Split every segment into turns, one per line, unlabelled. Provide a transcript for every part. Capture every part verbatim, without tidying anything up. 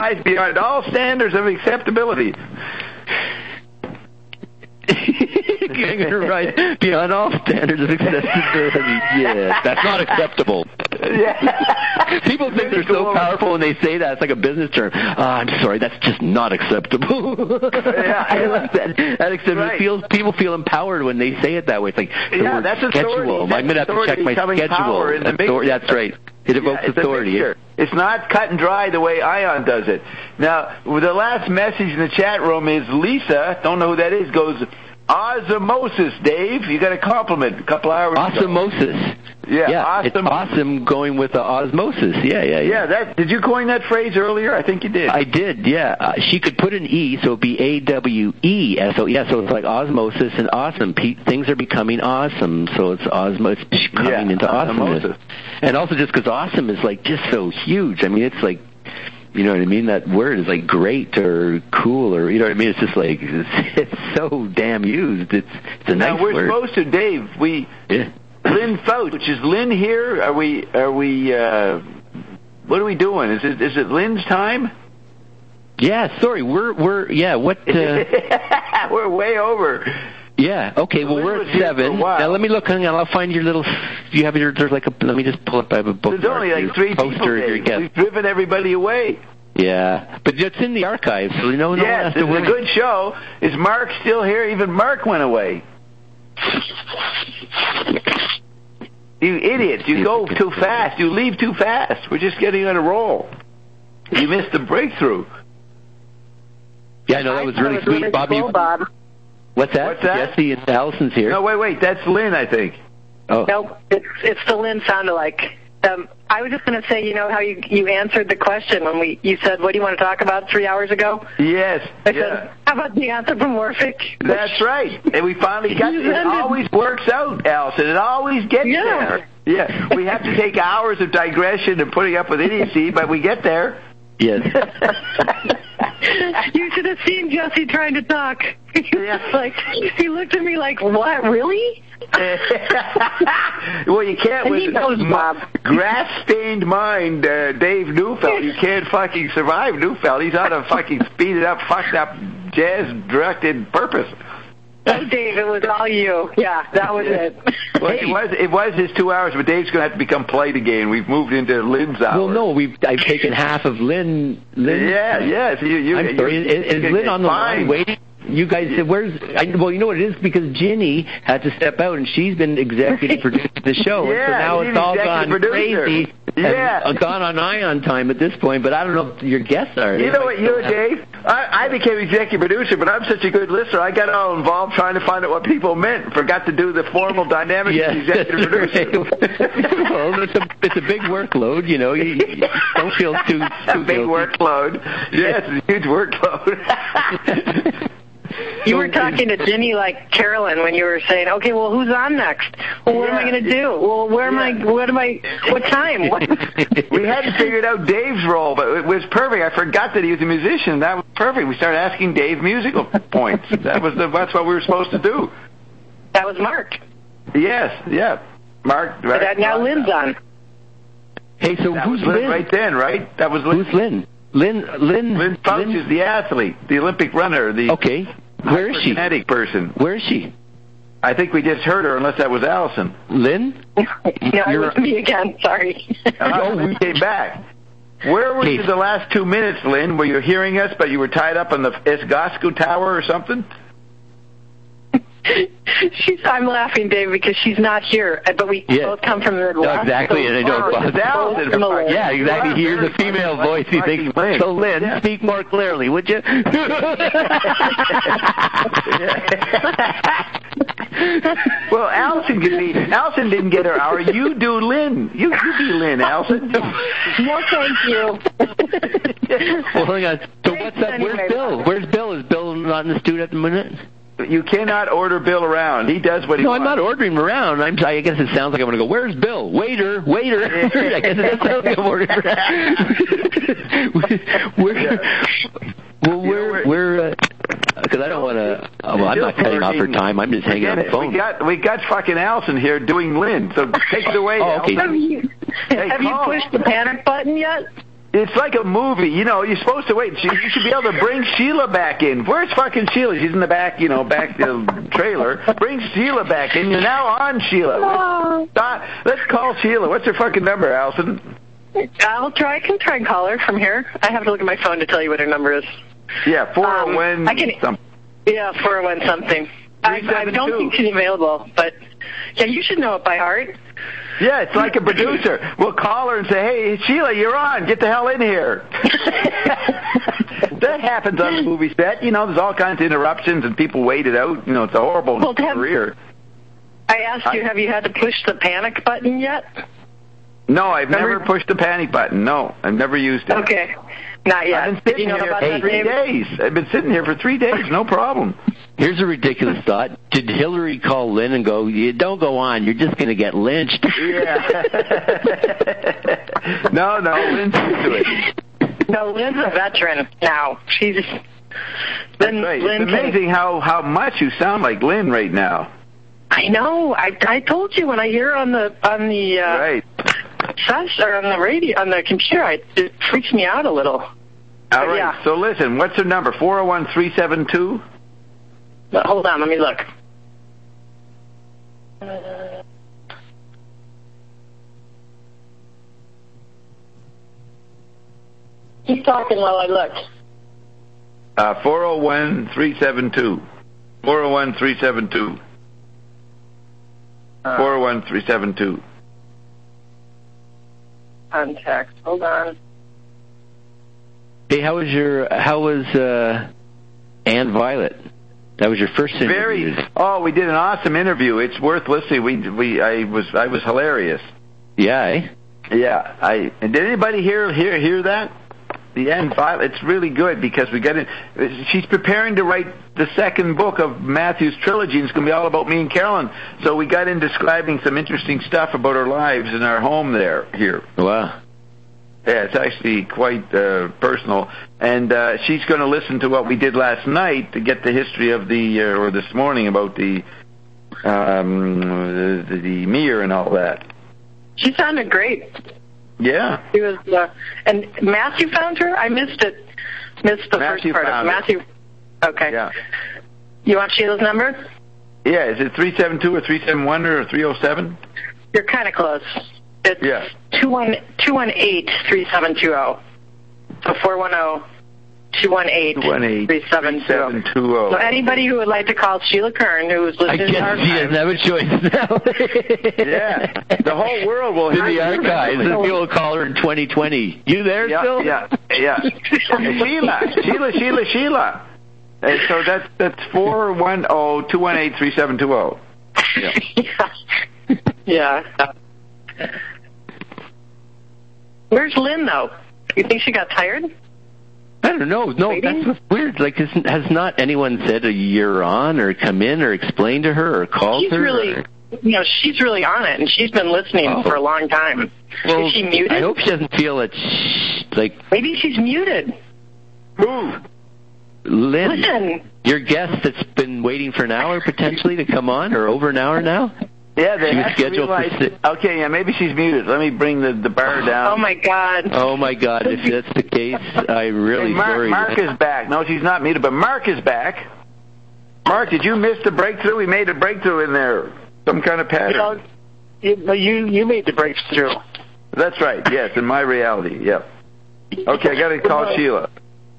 rise beyond all standards of acceptability.
Getting her right beyond all standards of acceptability. Yeah, that's not acceptable.
Yeah.
People think they're so powerful when they say that. It's like a business term. Oh, I'm sorry, that's just not acceptable.
Yeah,
I like that. That acceptable.
Right.
Feels, people feel empowered when they say it that way. It's like the
yeah,
word
that's
schedule.
authority.
I'm going to have to check my schedule. Author- that's right. It evokes
yeah, it's
authority.
It's not cut and dry the way Ion does it. Now, the last message in the chat room is Lisa, don't know who that is, goes, osmosis, Dave. You got a compliment a couple hours
Osmosis.
ago. Yeah,
yeah
awesome.
It's awesome going with the osmosis. Yeah, yeah, yeah.
Yeah, that, did you coin that phrase earlier? I think you did.
I did, yeah. Uh, she could put an E, so it would be A W E S O. Yeah, so it's like osmosis and awesome. Pe- things are becoming awesome, so it's osmosis coming
yeah,
into awesomeness.
osmosis.
And also just because awesome is like just so huge. I mean, it's like, you know what I mean? That word is like great or cool or, you know what I mean? It's just like, it's, it's so damn used. It's, it's a nice
now, we're
word.
supposed to, Dave, we...
Yeah.
Lynn Fouch, is Lynn here? Are we, are we, uh, what are we doing? Is it, is it Lynn's time?
Yeah, sorry, we're, we're, yeah, what, uh...
we're way over.
Yeah, okay, well,
Lynn
we're
was
at
here
seven.
for a while.
Now, let me look, hang on, I'll find your little, you have your, there's like a, let me just pull up, I have a book.
There's only like three people there. We've driven everybody away.
Yeah, but it's in the archives, so you know, no
yes,
one has to
it's
worry.
a good show. Is Mark still here? Even Mark went away. You idiots, you go too fast. You leave too fast. We're just getting on a roll. You missed the breakthrough.
Yeah, I know, that was really sweet.
Really
Bobby,
cool, Bob.
what's that?
What's that?
Jesse and Allison's here.
No, wait, wait. That's Lynn, I think.
Oh.
Nope, it's, it's the Lynn sound-alike. Um, I was just going to say, you know how you, you answered the question when we you said, what do you want to talk about three hours ago?
Yes.
I
yeah.
said, how about the anthropomorphic?
That's right. And we finally got it. It always works out, Allison. It always gets
Yeah.
there. Yeah. We have to take hours of digression and putting up with idiocy, but we get there.
Yes.
You should have seen Jesse trying to talk.
Yeah.
Like, he looked at me like, what, really?
Well, you can't
And he
with
knows, Bob.
grass-stained mind, uh, Dave Neufeld. You can't fucking survive Neufeld. He's on a fucking speeded up, fucked up, jazz-directed purpose.
Oh, Dave, it was all you. Yeah, that was it.
Well, it was it was his two hours, but Dave's going to have to become polite again. We've moved into Lynn's hour.
Well, no, we've I've taken half of Lynn. Lynn
Yeah, yes. You, you,
I'm sorry. Is, is Lynn on the line waiting? You guys said, where's, I, well, you know what it is? Because Ginny had to step out, and she's been executive producing the show.
Yeah,
and so now
she's
it's all
executive
gone
producer.
crazy.
Yeah.
And gone on Ion time at this point, but I don't know if your guests are.
You know what, you know, Dave? I, I became executive producer, but I'm such a good listener. I got all involved trying to find out what people meant. Forgot to do the formal dynamics
Yes,
of executive producer.
Well, it's a, it's a big workload, you know. You, you don't feel too, too
A big
guilty.
workload. Yes, it's a huge workload.
You were talking to Ginny like Carolyn when you were saying, okay, well, who's on next? Well, what
Yeah.
am I going to do? Well, where am I, what am I, what time? What?
We hadn't figured out Dave's role, but it was perfect. I forgot that he was a musician. That was perfect. We started asking Dave musical points. That was the, that's what we were supposed to do.
That was Mark.
Yes, yeah. Mark.
But that, now Lynn's on.
Hey, so
That
who's
was Lynn
Lynn?
right then, right? That was Lynn.
Who's Lynn? Lynn, Lynn,
Lynn Fouch is the athlete, the Olympic runner, the
Okay. Where is she?
kinetic person.
Where is she?
I think we just heard her, unless that was Allison.
Lynn?
Yeah, it
You're-
was me again. Sorry.
Oh, we came back. Where were you
Hey.
the last two minutes, Lynn? Were you hearing us, but you were tied up on the Esgosco Tower or something?
She's, I'm laughing, Dave, because she's not here, but we
Yeah.
both come from the Midwest.
No, exactly,
so
and I know
we're
it's
both
Allison.
similar.
Yeah, exactly. He hears a female voice. He thinks, so Lynn,
Yeah.
speak more clearly, would you?
Well, Allison could be. Allison didn't get her hour. You do, Lynn. You, you be Lynn, Allison.
No, thank you.
Well, hang on. So what's up?
Anyway,
Where's Bill? Where's Bill? Is Bill not in the studio at the minute?
You cannot order Bill around. He does what he
No,
wants.
I'm not ordering him around. I'm, I guess it sounds like I'm going to go, where's Bill? Waiter, waiter. I guess it sounds like I'm ordering around. We're, well, we're, we're, because I don't want to, oh, well, I'm not cutting off her time. I'm just hanging on the phone.
We got, we got fucking Allison here doing Lynn, so take it away,
Oh, okay.
Have
Allison.
you,
Hey,
have you
call.
pushed the panic button yet?
It's like a movie, you know. You're supposed to wait. You should be able to bring Sheila back in. Where's fucking Sheila? She's in the back, you know, back the trailer. Bring Sheila back in. You're now on Sheila. Let's, let's call Sheila. What's her fucking number, Allison?
I'll try. I can try and call her from here. I have to look at my phone to tell you what her number is.
Yeah, four oh one
um, I can,
something.
Yeah, four oh one something. I, I don't think she's available, but yeah, you should know it by heart.
Yeah, it's like a producer. We'll call her and say, hey, Sheila, you're on. Get the hell in here. That happens on the movie set. You know, there's all kinds of interruptions and people wait it out. You know, it's a horrible well, career. Have,
I asked you, I, have you had to push the panic button yet?
No, I've Remember? never pushed the panic button. No, I've never used it.
Okay, not yet.
I've been sitting
Did you know
here
about
for
that,
three days. I've been sitting here for three days, no problem.
Here's a ridiculous thought. Did Hillary call Lynn and go, you don't go on, you're just going to get lynched?
Yeah. no, no, Lynn's used to it.
No, Lynn's a veteran now. She's...
Lynn, right. Lynn it's amazing can... how, how much you sound like Lynn right now.
I know. I I told you when I hear on the on the uh,
right.
Sush, or on the radio on the computer, I, it freaks me out a little.
All
but
right.
Yeah.
So listen, what's her number? Four zero one three seven two.
Hold on. Let me look. Uh, keep talking while I look.
Uh, four zero one three seven two. Four zero one three seven two. Four zero one three seven two.
Contact. Hold on.
Hey, how was your? How was uh, Anne Violet? That was your first interview.
Very. Oh, we did an awesome interview. It's worth listening. We we I was I was hilarious.
Yeah. Eh?
Yeah. I and did anybody hear hear hear that? The Anne Violet. It's really good because we got it. She's preparing to write the second book of Matthew's trilogy, and it's going to be all about me and Carolyn. So we got in describing some interesting stuff about our lives and our home there here.
Wow.
Yeah, it's actually quite uh, personal. And uh, she's going to listen to what we did last night to get the history of the, uh, or this morning about the, um, the, the Mir and all that.
She sounded great.
Yeah.
She was, uh, and Matthew found her? I missed it. Missed the
Matthew
first part of Matthew. Okay.
Yeah.
You want Sheila's number?
Yeah, is it three seven two or three seven one or three oh seven?
You're kind of close. It's
yeah.
two one eight three seven two zero. So four one zero two one eight three seven two zero. So anybody who would like to call Sheila Kern, who is listening to our
archives. I guess she doesn't have a choice now.
Yeah. The whole world will hear
the archives. And people will call her in twenty twenty. You there
yeah,
still?
Yeah, yeah. Sheila, Sheila, Sheila, Sheila. And so that's that's four one zero two one eight three seven two zero.
Yeah. Yeah. Where's Lynn, though? You think she got tired?
I don't know. No,
Waiting?
That's what's weird. Like, has, has not anyone said a year on, or come in, or explained to her, or called
she's
her?
Really,
or...
you know, she's really on it, and she's been listening oh. for a long time.
Well,
is she muted?
I hope she doesn't feel it. Sh- like
maybe she's muted.
Who?
Lynn,
Lynn,
your guest that's been waiting for an hour potentially to come on, or over an hour now.
Yeah, they
she was
have
scheduled
to realize,
for.
Okay, yeah, maybe she's muted. Let me bring the, the bar down.
Oh my God.
Oh my God! If that's the case, I'm really
hey, Mark,
sorry.
Mark is back. No, she's not muted, but Mark is back. Mark, did you miss the breakthrough? We made a breakthrough in there. Some kind of pattern.
You know, you, you made the breakthrough.
That's right. Yes, in my reality. Yep. Okay, I got to call Sheila.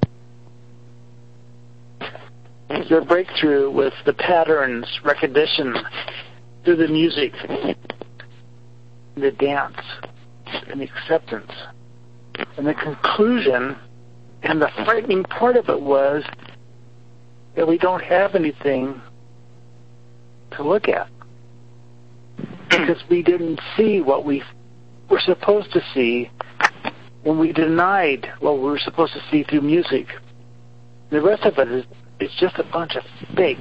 Your breakthrough with the patterns recognition through the music, the dance, and the acceptance. And the conclusion and the frightening part of it was that we don't have anything to look at because we didn't see what we were supposed to see when we denied what we were supposed to see through music. The rest of it is it's just a bunch of fake.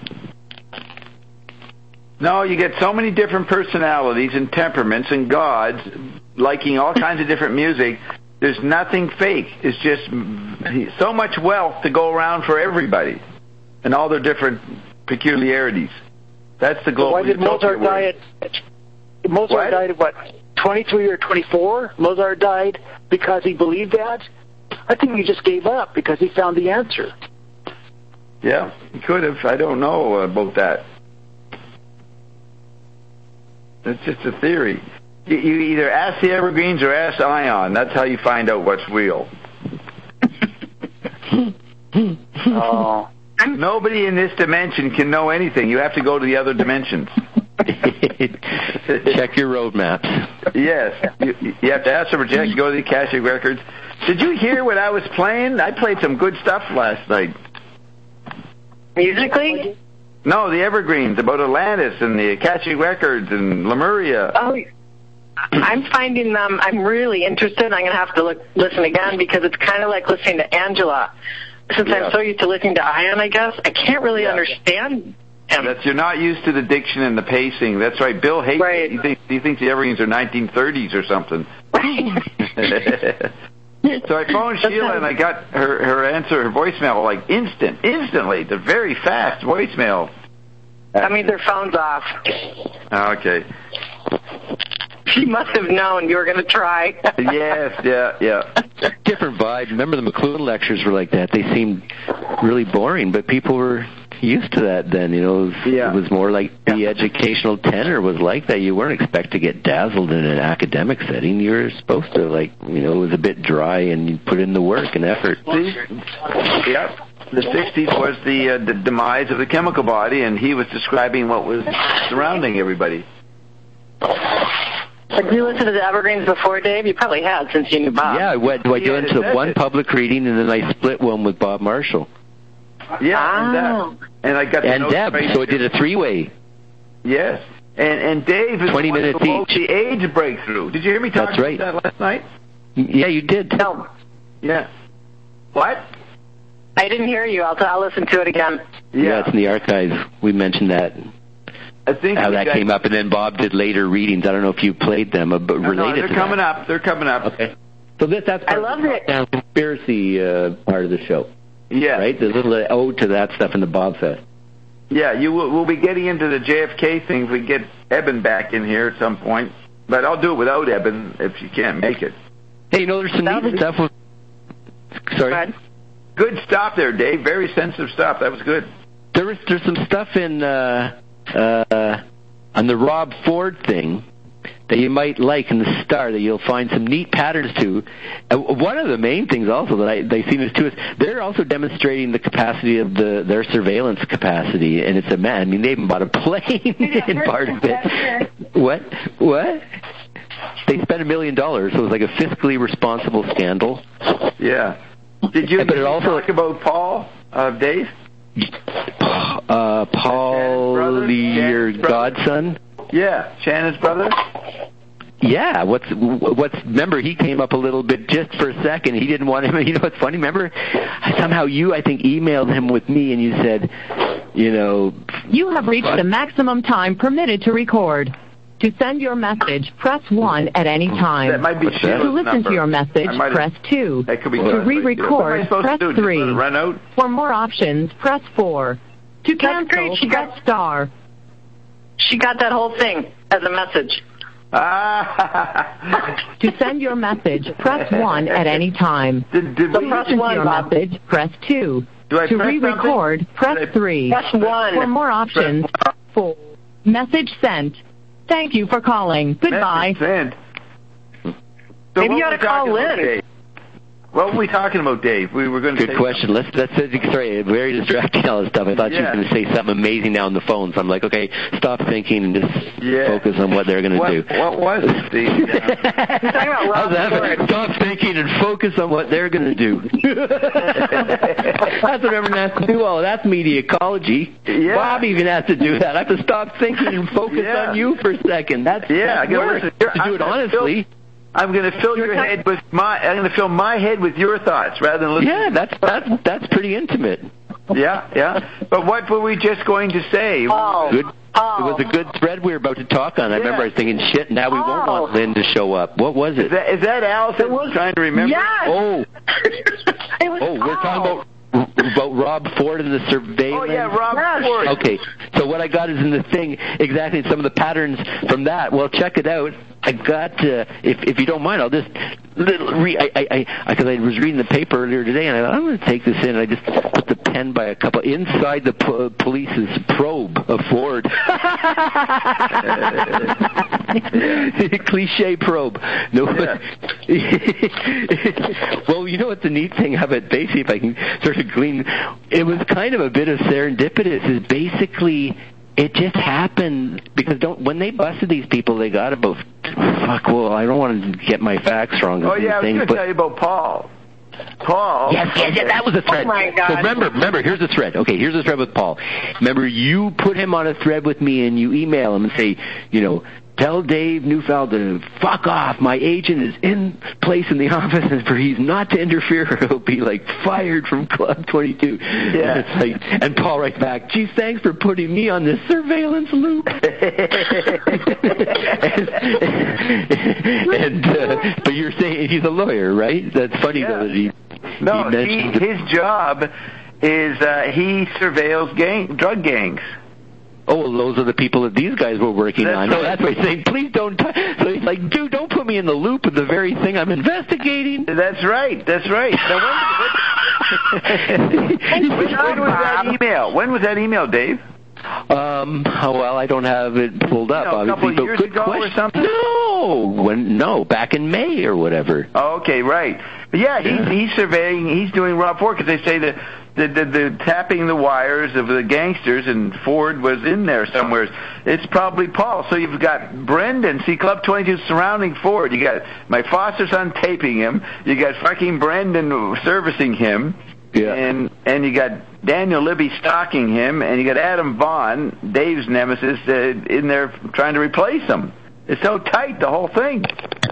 No, you get so many different personalities and temperaments and gods liking all kinds of different music. There's nothing fake. It's just so much wealth to go around for everybody and all their different peculiarities. That's the global.
Why did Mozart die at Mozart
what?
died at what twenty-three or twenty-four, Mozart died because he believed that? I think he just gave up because he found the answer.
Yeah, he could have. I don't know about that. It's just a theory. You, you either ask the Evergreens or ask Ion. That's how you find out what's real.
Oh.
Nobody in this dimension can know anything. You have to go to the other dimensions.
Check your road maps.
Yes. You, you have to ask for check, go to the Akashic Records. Did you hear what I was playing? I played some good stuff last night.
Musically?
No, the Evergreens, about Atlantis and the Akashic Records and Lemuria.
Oh, I'm finding them, I'm really interested. I'm going to have to look, listen again because it's kind of like listening to Angela. Since yeah. I'm so used to listening to Ion, I guess, I can't really yeah. understand him.
That's, you're not used to the diction and the pacing. That's right. Bill hates
right.
it. He thinks, he thinks the Evergreens are nineteen thirties or something.
Right.
So I phoned Sheila and I got her, her answer, her voicemail, like instant, instantly. It's a very fast voicemail.
I mean, their phone's off.
Okay.
She must have known you were going to try.
Yes, yeah, yeah.
Different vibe. Remember the McLuhan lectures were like that. They seemed really boring, but people were used to that then. You know, it was,
yeah.
it was more like the educational tenor was like that. You weren't expected to get dazzled in an academic setting. You were supposed to, like, you know, it was a bit dry and you put in the work and effort.
See? Yep. The sixties was the, uh, the demise of the chemical body, and he was describing what was surrounding everybody.
Have you listened to the Evergreens before, Dave? You probably had since you knew Bob.
Yeah, I went, I went to one it. public reading, and then I split one with Bob Marshall.
Yeah,
oh.
and, that, and I got
and Deb, so I did a three-way.
Yes, and and Dave is
twenty minutes each.
The AIDS breakthrough. Did you hear me talk
That's right.
about that last night?
Yeah, you did.
No.
Yeah. What?
I didn't hear you. I'll, I'll listen to it again.
Yeah. yeah, it's in the archives. We mentioned that.
I think
how that came up, and then Bob did later readings. I don't know if you played them, but
no,
related
no, they're
to
coming
that.
up. They're coming up.
Okay. So this that's part
I love
of the
it.
Down conspiracy uh, part of the show.
Yeah.
Right? There's a little ode to that stuff in the Bob Fest.
Yeah, you will, we'll be getting into the J F K thing if we get Eben back in here at some point. But I'll do it without Eben if you can't make it.
Hey, you know, there's some neat stuff with... Sorry?
Good stuff there, Dave. Very sensitive stuff. That was good.
There was there's some stuff in uh, uh, on the Rob Ford thing that you might like in the Star that you'll find some neat patterns to. Uh, one of the main things also that I, they seem to do is they're also demonstrating the capacity of the their surveillance capacity, and it's a man. I mean, they even bought a plane in part of it. What? What? They spent a million dollars, so it was like a fiscally responsible scandal.
Yeah. Did you,
yeah, but
did
it
you
also,
talk about Paul, uh, Dave?
Uh, Paul, your godson?
Yeah, Shannon's brother?
Yeah, what's, what's, remember, he came up a little bit just for a second. He didn't want him, you know what's funny? Remember, somehow you, I think, emailed him with me and you said, you know...
You have reached what? the maximum time permitted to record. To send your message, press one at any time.
That might be Sheila's
To listen
number.
to your message, press two.
That could be
to re-record, press
to
three.
Run out?
For more options, press four. To cancel,
she
press
got,
star.
She got that whole thing as a message.
Ah.
To send your message, press one at any time.
Did, did
to
we
listen to your
Bob.
message, press two.
Do I
to
press
re-record,
something?
press
I,
three.
Press one.
For more options, press four. Message sent. Thank you for calling. Goodbye.
So
Maybe you ought to call Lynn.
What were we talking about, Dave? We were going to
Good question. Let's, let's, sorry, very distracting, all this stuff. I thought
yeah.
you were going to say something amazing now on the phone, so I'm like, okay, stop thinking and just
yeah.
focus on what they're going to do.
What was it, Steve?
How's that? Stop thinking and focus on what they're going to do. That's what everyone has to do. Oh, that's media ecology.
Yeah.
Bob even has to do that. I have to stop thinking and focus
yeah.
on you for a second. That's,
yeah,
that's work. To do it honestly.
I'm going to fill your head with my. I'm going to fill my head with your thoughts rather than listening.
Yeah, that's that's that's pretty intimate.
Yeah, yeah. But what were we just going to say?
Oh,
good.
oh.
It was a good thread we were about to talk on. I
yeah.
remember I was thinking, shit. Now we
oh.
won't want Lynn to show up. What was it?
Is that, is that Allison was trying to remember?
Yes.
Oh,
it was
oh, we're talking about. About Rob Ford and the surveillance?
Oh, yeah, Rob yes. Ford.
Okay, so what I got is in the thing, exactly some of the patterns from that. Well, check it out. I got, uh, if if you don't mind, I'll just, little re- I, I, I, because I was reading the paper earlier today, and I thought, I'm going to take this in. I just put the pen by a couple, inside the po- police's probe of Ford. Cliche probe. No. Yeah. Well, you know what the neat thing of it, basically, if I can sort of glean, it was kind of a bit of serendipitous, is basically, it just happened because don't when they busted these people, they got about fuck. Well, I don't want to get my facts wrong.
Oh yeah, I was going to tell you about Paul. Paul.
Yes, yes, yes, that was a thread.
Oh my God.
So remember, remember, here's the thread. Okay, here's the thread with Paul. Remember, you put him on a thread with me, and you email him and say, you know, tell Dave Neufeld to fuck off. My agent is in place in the office, and for he's not to interfere, or he'll be like fired from Club twenty-two.
Yeah.
And, it's like, and Paul writes back, geez, thanks for putting me on this surveillance loop. and and uh, but you're saying he's a lawyer, right? That's funny
Yeah.
though that he.
No,
he
he, his job is uh, he surveils gang, drug gangs.
Oh, well, those are the people that these guys were working
That's
on.
right.
No, that's why he's saying, please don't. T-. So he's like, dude, don't put me in the loop of the very thing I'm investigating.
That's right. That's right. Now, when, when, when was that email? When was that email, Dave?
Um. Oh, well, I don't have it pulled up.
You know, a
obviously,
couple of
but
years
good
ago
question.
or something?
No, when no, back in May or whatever.
Oh, okay, right. But yeah, he's he's surveying. He's doing rough work because they say that. The, the, the tapping the wires of the gangsters, and Ford was in there somewhere. It's probably Paul. So you've got Brendan, see, Club twenty-two surrounding Ford. You got my foster son taping him. You got fucking Brendan servicing him.
Yeah.
And and you got Daniel Libby stalking him, and you got Adam Vaughn, Dave's nemesis, uh, in there trying to replace him. It's so tight, the whole thing.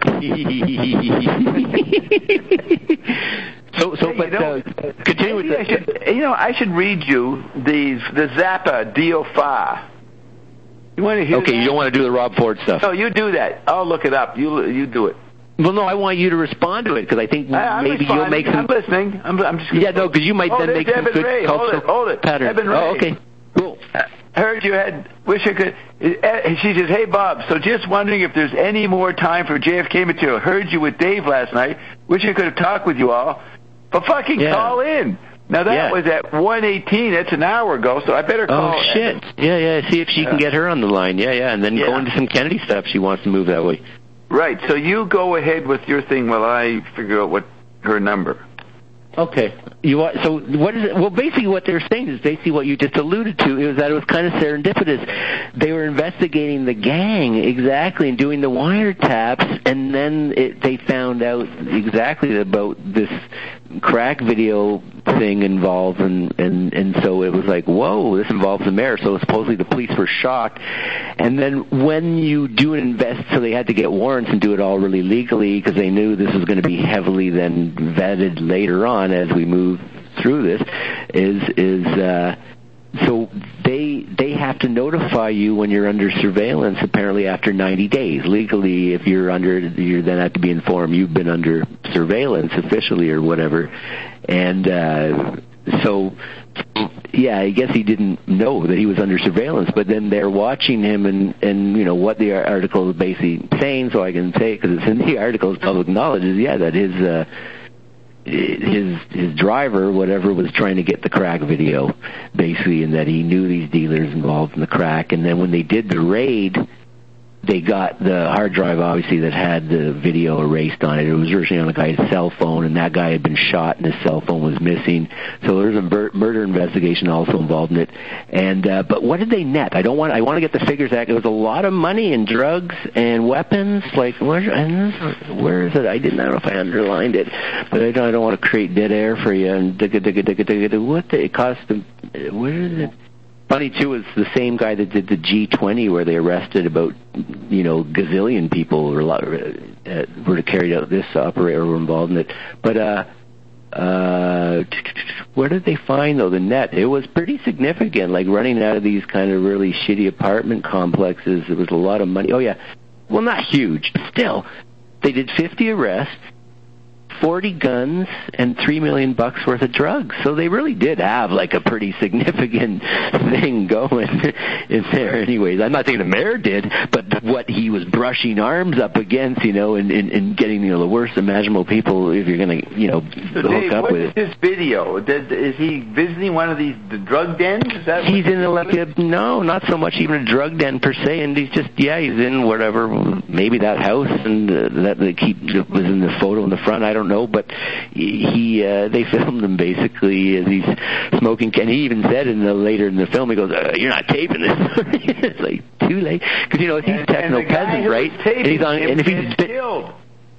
So, so,
Hey,
but
you know,
uh, continue with
maybe I
the.
should, you know, I should read you the the Zappa Dio Fa. You want to hear?
Okay,
that?
you don't want to do the Rob Ford stuff.
No, you do that. I'll look it up. You you do it.
Well, no, I want you to respond to it because I think
I, I'm
maybe you'll make some.
I'm listening. I'm, I'm just.
Yeah, no, because you might
oh,
then make some
Evan
good
Ray.
cultural
Hold it, hold it.
patterns.
Evan Ray.
Oh, okay, cool.
I heard you had. Wish I could. Uh, she says, "Hey Bob, so just wondering if there's any more time for J F K material. Heard you with Dave last night. Wish I could have talked with you all, but fucking
Yeah.
call in." Now that
Yeah.
was at one eighteen. That's an hour ago, so I better call.
Oh shit!
Evan.
Yeah, yeah. See if she can
Yeah.
get her on the line. Yeah, yeah, and then
Yeah.
go into some Kennedy stuff. She wants to move that way.
Right. So you go ahead with your thing while I figure out what her number.
Okay. You want, so what is it? Well, basically what they're saying is basically what you just alluded to. It was that it was kind of serendipitous. They were investigating the gang exactly and doing the wiretaps, and then it, they found out exactly about this crack video thing involved, and, and, and so it was like, whoa, this involves the mayor. So supposedly the police were shocked. And then when you do an invest, so they had to get warrants and do it all really legally because they knew this was going to be heavily then vetted later on as we move through this, is, is, uh, so they they have to notify you when you're under surveillance. Apparently, after ninety days, legally, if you're under, you then have to be informed you've been under surveillance officially or whatever. And uh, so, yeah, I guess he didn't know that he was under surveillance. But then they're watching him, and and you know what the article is basically saying. So I can say because it's in the article, it's public knowledge. Is yeah that his. Uh, his his driver, whatever, was trying to get the crack video, basically, and that he knew these dealers involved in the crack. And then when they did the raid, they got the hard drive, obviously, that had the video erased on it. It was originally on the guy's cell phone, and that guy had been shot, and his cell phone was missing. So there's a mur- murder investigation also involved in it. And uh, but what did they net? I don't want. I want to get the figures out. It was a lot of money in drugs and weapons. Like where? And this, where is it? I didn't. I don't know if I underlined it, but I don't. I don't want to create dead air for you. And digga digga digga digga. What did it cost them? Where is it? Funny, too, is the same guy that did the G twenty where they arrested about, you know, gazillion people were, uh, were carried out this operator were involved in it. But uh, uh, where did they find, though, the net? It was pretty significant, like running out of these kind of really shitty apartment complexes. There was a lot of money. Oh, yeah. Well, not huge, but still. They did fifty arrests, forty guns and three million bucks worth of drugs. So they really did have like a pretty significant thing going in there. Anyways, I'm not saying the mayor did, but what he was brushing arms up against, you know, and, and, and getting, you know, the worst imaginable people if you're going to, you know,
so
hook
Dave,
up
what
with
is
it.
this video? Did, is he visiting one of these the drug dens? Is that
He's in a, like a, no, not so much even a drug den per se, and he's just, yeah, he's in whatever, maybe that house, and uh, that that he was in the photo in the front, I don't know, but he, uh, they filmed him basically as he's smoking, and he even said in the, later in the film, he goes, uh, you're not taping this. It's like, too late, because, you know, he's
and,
techno-peasant, right?
And,
he's on, and if he's been
killed.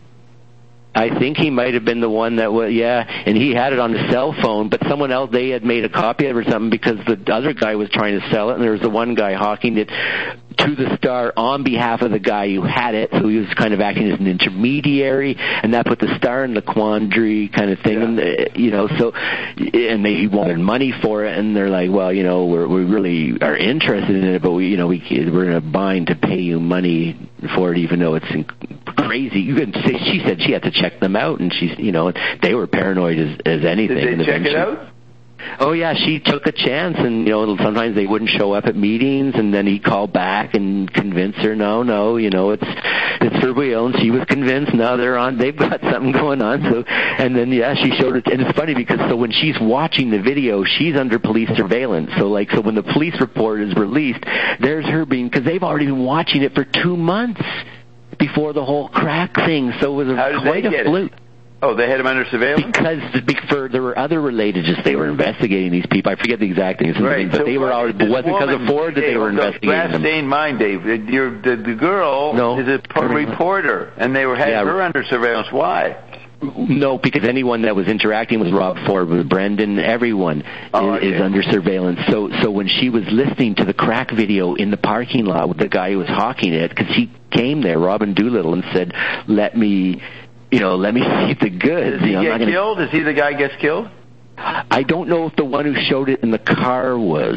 I think he might have been the one that was, yeah, and he had it on his cell phone, but someone else, they had made a copy of it or something because the other guy was trying to sell it, and there was the one guy hawking it to the Star on behalf of the guy who had it, so he was kind of acting as an intermediary, and that put the Star in the quandary kind of thing, yeah. and, uh, you know, so, and they, he wanted money for it, and they're like, well, you know, we're, we really are interested in it, but we, you know, we, we're in a bind to pay you money for it, even though it's crazy. You can say, she said she had to check them out, and she's, you know, they were paranoid as, as anything.
Did they check it out?
Oh yeah, she took a chance, and you know, sometimes they wouldn't show up at meetings, and then he'd call back and convince her, no, no, you know, it's it's for real, and she was convinced. Now they're on, they've got something going on. So, and then yeah, she showed it, and it's funny because so when she's watching the video, she's under police surveillance. So like, so when the police report is released, there's her being, because they've already been watching it for two months before the whole crack thing. So it was a, quite a fluke.
It? Oh, they had him under surveillance?
Because for, there were other related, just they were investigating these people. I forget the exact things,
right.
but
so
they were already, it wasn't because of Ford that they were investigating them.
Grass-stained mind, Dave. You're, the, the girl
no.
is a reporter, and they were had yeah. her under surveillance. Why?
No, because anyone that was interacting with Rob Ford, with Brendan, everyone
oh,
is,
okay.
is under surveillance. So, so when she was listening to the crack video in the parking lot with the guy who was hawking it, because he came there, Robin Doolittle, and said, "Let me." You know, let me see the goods.
Does he
you know,
get
gonna...
killed? Is he the guy gets killed?
I don't know if the one who showed it in the car was.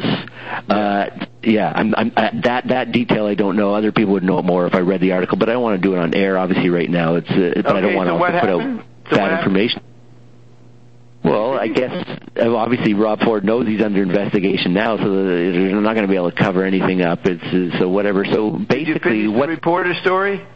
Uh, yeah, I'm, I'm, uh, that that detail I don't know. Other people would know it more if I read the article, but I don't want to do it on air. Obviously, right now, it's. Uh, but
okay,
I don't want
so
to
what
put
happened?
out
so
bad information. Well, I guess obviously Rob Ford knows he's under investigation now, so they're not going to be able to cover anything up. It's uh, so whatever. So basically,
Did you finish
what
the reporter story?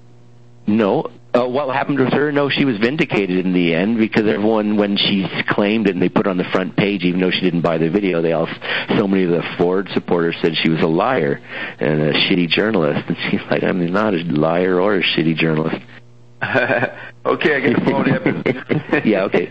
No. Uh, what happened with her? No, she was vindicated in the end because everyone, when she claimed it and they put it on the front page, even though she didn't buy the video, they all, so many of the Ford supporters said she was a liar and a shitty journalist. And she's like, I'm not a liar or a shitty journalist.
Okay, I get the phone up.
Yeah, okay.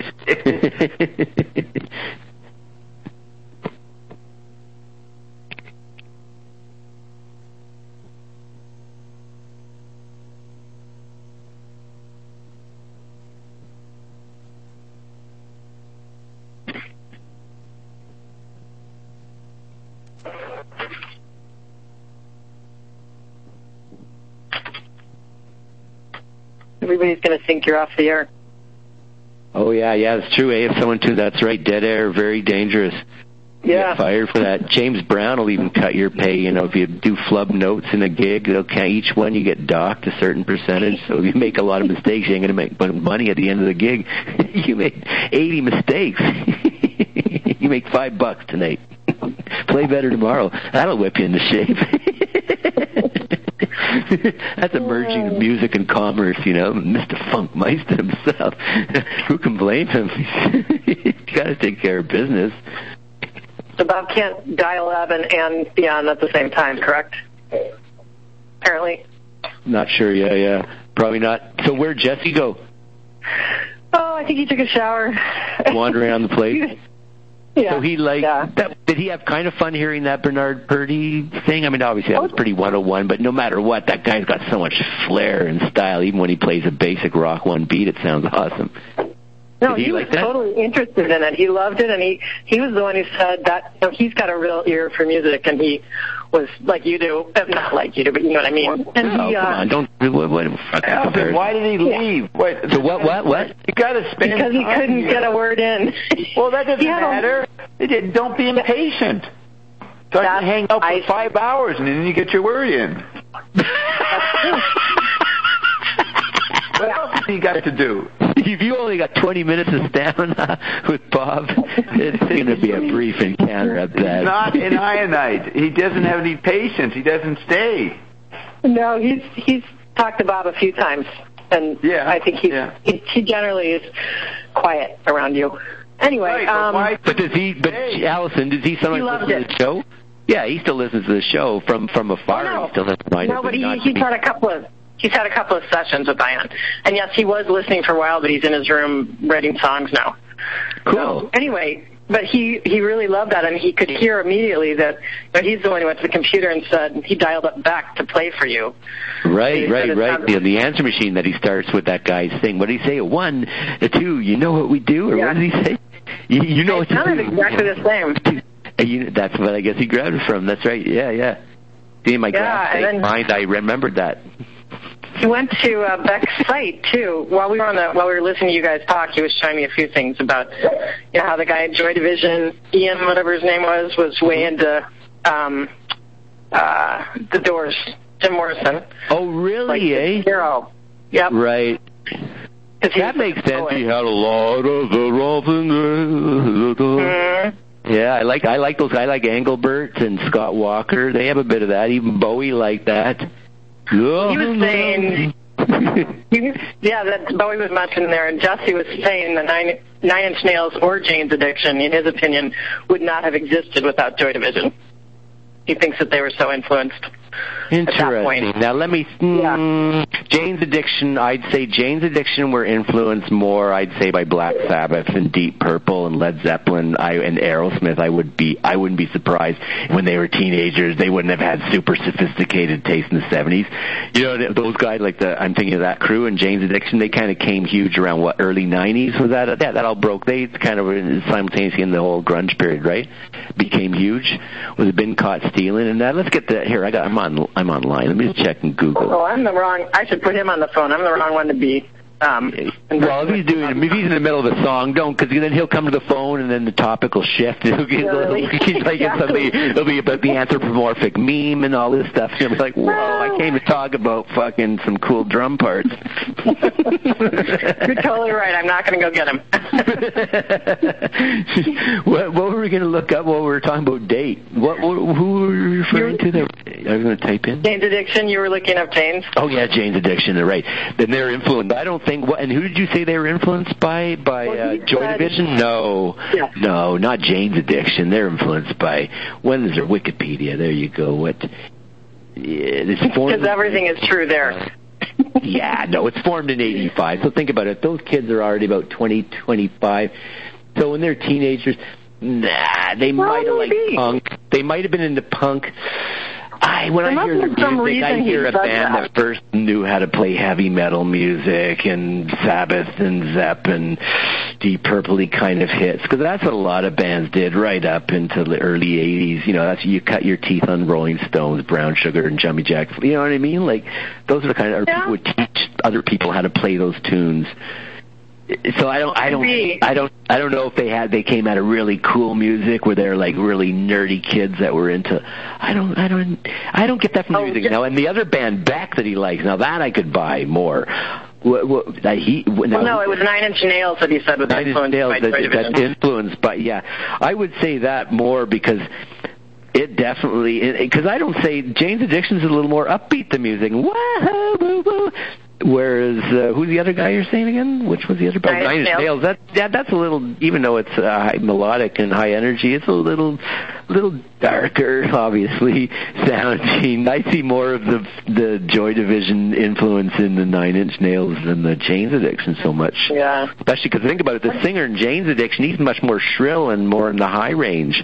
Everybody's going to think you're off the air.
Oh, yeah, yeah, it's true. A F someone too, that's right. Dead air, very dangerous.
Yeah.
You get fired for that. James Brown will even cut your pay. You know, if you do flub notes in a gig, they'll count each one. You get docked a certain percentage. So if you make a lot of mistakes, you ain't going to make money at the end of the gig. You made eighty mistakes. You make five bucks tonight. Play better tomorrow. That'll whip you into shape. That's a merging of music and commerce, you know. Mister Funkmeister himself. Who can blame him? He's got to take care of business.
So Bob can't dial eleven and be on at the same time, correct? Apparently.
Not sure, yeah, yeah. Probably not. So where'd Jesse go?
Oh, I think he took a shower.
Wandering around the place?
Yeah.
So he like
yeah.
that, did he have kind of fun hearing that Bernard Purdie thing? I mean, obviously that was pretty one oh one, but no matter what, that guy's got so much flair and style. Even when he plays a basic rock one beat, it sounds awesome.
No,
did he,
he
like
was
that?
totally interested in it. He loved it, and he he was the one who said that, you know, he's got a real ear for music, and he was like you do, not like you do, but you know what I mean. And
oh,
he, uh,
come on, don't what, what fucking
Alvin, why did he leave?
Yeah.
Wait,
so what? What? What?
You got to spend
because he
time
couldn't
here.
get a word in.
Well, that doesn't
Yeah.
matter. It did- Don't be impatient. So I can hang out for
I,
five hours and then you get your word in. What else have you got to do?
if you only got twenty minutes to stand with Bob, it's going to be a brief encounter at that.
He's not in Ionite. He doesn't have any patience. He doesn't stay.
No, he's he's talked about a few times, and
yeah,
I think he,
yeah.
he he generally is quiet around you. Anyway,
right, but,
um,
why,
but does he? But
hey.
Allison, does he sometimes listen to
it.
the show? Yeah, he still listens to the show from from afar.
Oh, no.
He still listens to
no, but he, he's had a couple of he's had a couple of sessions with Ian, and yes, he was listening for a while, but he's in his room writing songs now.
Cool.
So, anyway. But he, he really loved that, and he could hear immediately that, that he's the one who went to the computer and said, he dialed up back to play for you.
Right, right, right. The, the answer machine that he starts with that guy's thing. What did he say? A one, a two, you know what we do? Or
yeah.
what did he say? You, you know what
to do.
It
sounded exactly the same.
And you, that's what I guess he grabbed it from. That's right. Yeah, yeah. See, in my
yeah,
graphic mind, I remembered that.
He went to uh, Beck's site too. While we were on the, while we were listening to you guys talk, he was showing me a few things about, you know, how the guy at Joy Division, Ian, whatever his name was, was way into um, uh, the Doors, Jim Morrison.
Oh, really?
Like,
eh?
Hero. Yep.
Right. That makes sense. He had a lot of the rough
mm-hmm.
Yeah, I like I like those. I like Engelbert and Scott Walker. They have a bit of that. Even Bowie liked that.
He was saying, yeah, that Bowie was mentioned there, and Jesse was saying that Nine, Nine Inch Nails or Jane's Addiction, in his opinion, would not have existed without Joy Division. He thinks that they were so influenced.
Interesting. Now let me. Mm,
yeah.
Jane's Addiction. I'd say Jane's Addiction were influenced more. I'd say by Black Sabbath and Deep Purple and Led Zeppelin. I and Aerosmith. I would be. I wouldn't be surprised when they were teenagers. They wouldn't have had super sophisticated taste in the seventies. You know, those guys like the. I'm thinking of that crew and Jane's Addiction. They kind of came huge around what early nineties was that? Yeah, that all broke. They kind of were simultaneously in the whole grunge period, right? Became huge. Was been caught stealing and that. Let's get the here. I got. I'm on. I'm online. Let me just check in Google.
Oh, I'm the wrong. I should put him on the phone. I'm the wrong one to be. Um,
well, if he's doing, if he's in the middle of a song, don't, because then he'll come to the phone and then the topic will shift. He'll get,
really?
he's like yeah. somebing, it'll be about the anthropomorphic meme and all this stuff. He'll be like, whoa, I came to talk about fucking some cool drum parts.
You're totally right. I'm not going to go get him.
what, what were we going to look up while we were talking about date? What, what who were you referring to there? I was going to type in
Jane's Addiction. You were looking up Jane's.
Oh yeah, Jane's Addiction. Right. Then they're influenced. I don't think. What, and who did you say they were influenced by? By
well,
uh, Joy
said,
Division? No,
yeah.
no, not Jane's Addiction. They're influenced by. When is their Wikipedia? There you go. What? Yeah,
because everything is true there.
yeah, no, it's formed in eighty-five. So think about it. Those kids are already about twenty, twenty-five. So when they're teenagers, nah, they
well,
might have liked punk. They might have been into punk. I, when
there
I hear the music, I hear a band that. that first knew how to play heavy metal music and Sabbath and Zepp and Deep Purple-y kind of hits, because that's what a lot of bands did right up into the early eighties. You know, that's you cut your teeth on Rolling Stones, Brown Sugar, and Jumpy Jacks. You know what I mean? Like those are the kind of or
yeah.
people would teach other people how to play those tunes. So I don't, I don't, I don't, I don't know if they had, they came out of really cool music where they're like really nerdy kids that were into. I don't, I don't, I don't get that from the
oh,
music
yeah.
now. And the other band, Beck, that he likes, now that I could buy more. What, what, that he, now,
well, no, it was Nine Inch Nails that he said was
Nine Inch Nails that, that's influenced by. Yeah, I would say that more because. It definitely, because I don't say Jane's Addiction is a little more upbeat, the music. Whoa, woo, woo. Whereas, uh, who's the other guy you're saying again? Which was the other guy? Nine Inch Nails. That, that, that's a little, even though it's uh, high melodic and high energy, it's a little little darker, obviously, sounding. I see more of the the Joy Division influence in the Nine Inch Nails than the Jane's Addiction so much.
Yeah.
Especially because think about it, the singer in Jane's Addiction, he's much more shrill and more in the high range.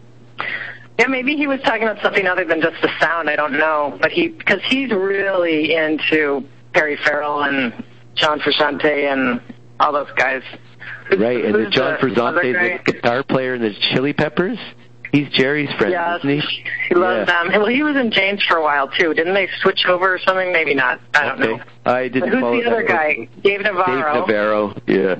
Yeah, maybe he was talking about something other than just the sound. I don't know, but he because he's really into Perry Farrell and John Frusciante and all those guys. Who's,
right, and
who's
the John Frusciante, the guitar player in the Chili Peppers. He's Jerry's friend,
yes,
isn't he?
He loves
yeah.
them. Well, he was in Jane's for a while too. Didn't they switch over or something? Maybe not. I don't
okay.
know.
I didn't.
But who's
follow
the other
that
guy? Dave Navarro.
Dave Navarro. Yeah.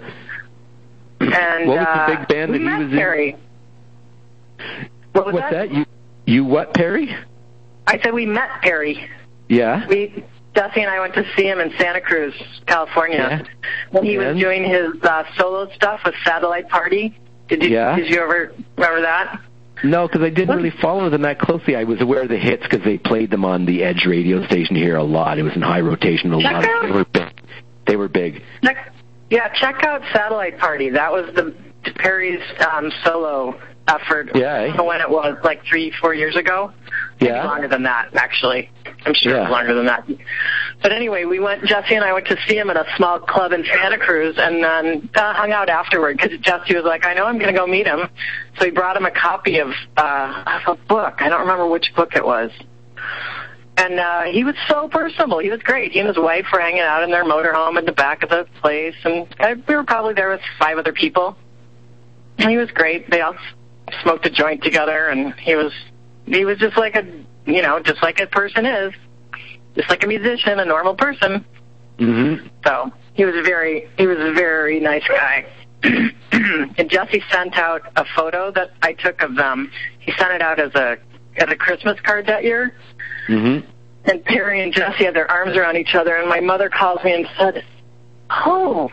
And
what was
uh,
the big band that he was
Perry.
in?
What was
What's
that?
that? You you what, Perry?
I said we met Perry.
Yeah.
We Jesse and I went to see him in Santa Cruz, California,
Yeah.
when he
And?
was doing his uh, solo stuff with Satellite Party. Did you
Yeah.
Did you ever remember that?
No, because I didn't really follow them that closely. I was aware of the hits because they played them on the Edge radio station here a lot. It was in high rotation a
Check
lot.
out-
They were big. They were big.
Check, yeah, check out Satellite Party. That was the Perry's um, solo effort.
Yeah, eh?
I don't know when it was, like three, four years ago. Maybe
Yeah.
longer than that, actually. I'm sure it
Yeah.
was longer than that. But anyway, we went. Jesse and I went to see him at a small club in Santa Cruz, and then uh, hung out afterward because Jesse was like, "I know I'm going to go meet him," so he brought him a copy of, uh, of a book. I don't remember which book it was. And uh, he was so personable. He was great. He and his wife were hanging out in their motorhome in the back of the place, and uh, we were probably there with five other people. And he was great. They all smoked a joint together, and he was he was just like a you know just like a person is, just like a musician, a normal person.
Mm-hmm.
So he was a very he was a very nice guy. And Jesse sent out a photo that I took of them. He sent it out as a as a Christmas card that year.
Mm-hmm.
And Perry and Jesse had their arms around each other, and my mother calls me and said, "Oh."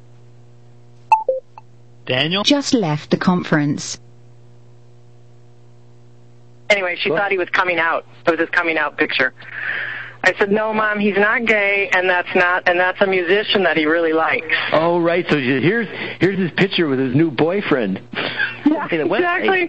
Daniel?
Just left the conference.
Anyway, she
What?
thought he was coming out. It was his coming out picture. I said, "No, Mom, he's not gay, and that's not, and that's a musician that he really likes."
Oh, right. So you- here's here's his picture with his new boyfriend.
Yeah,
What?
exactly.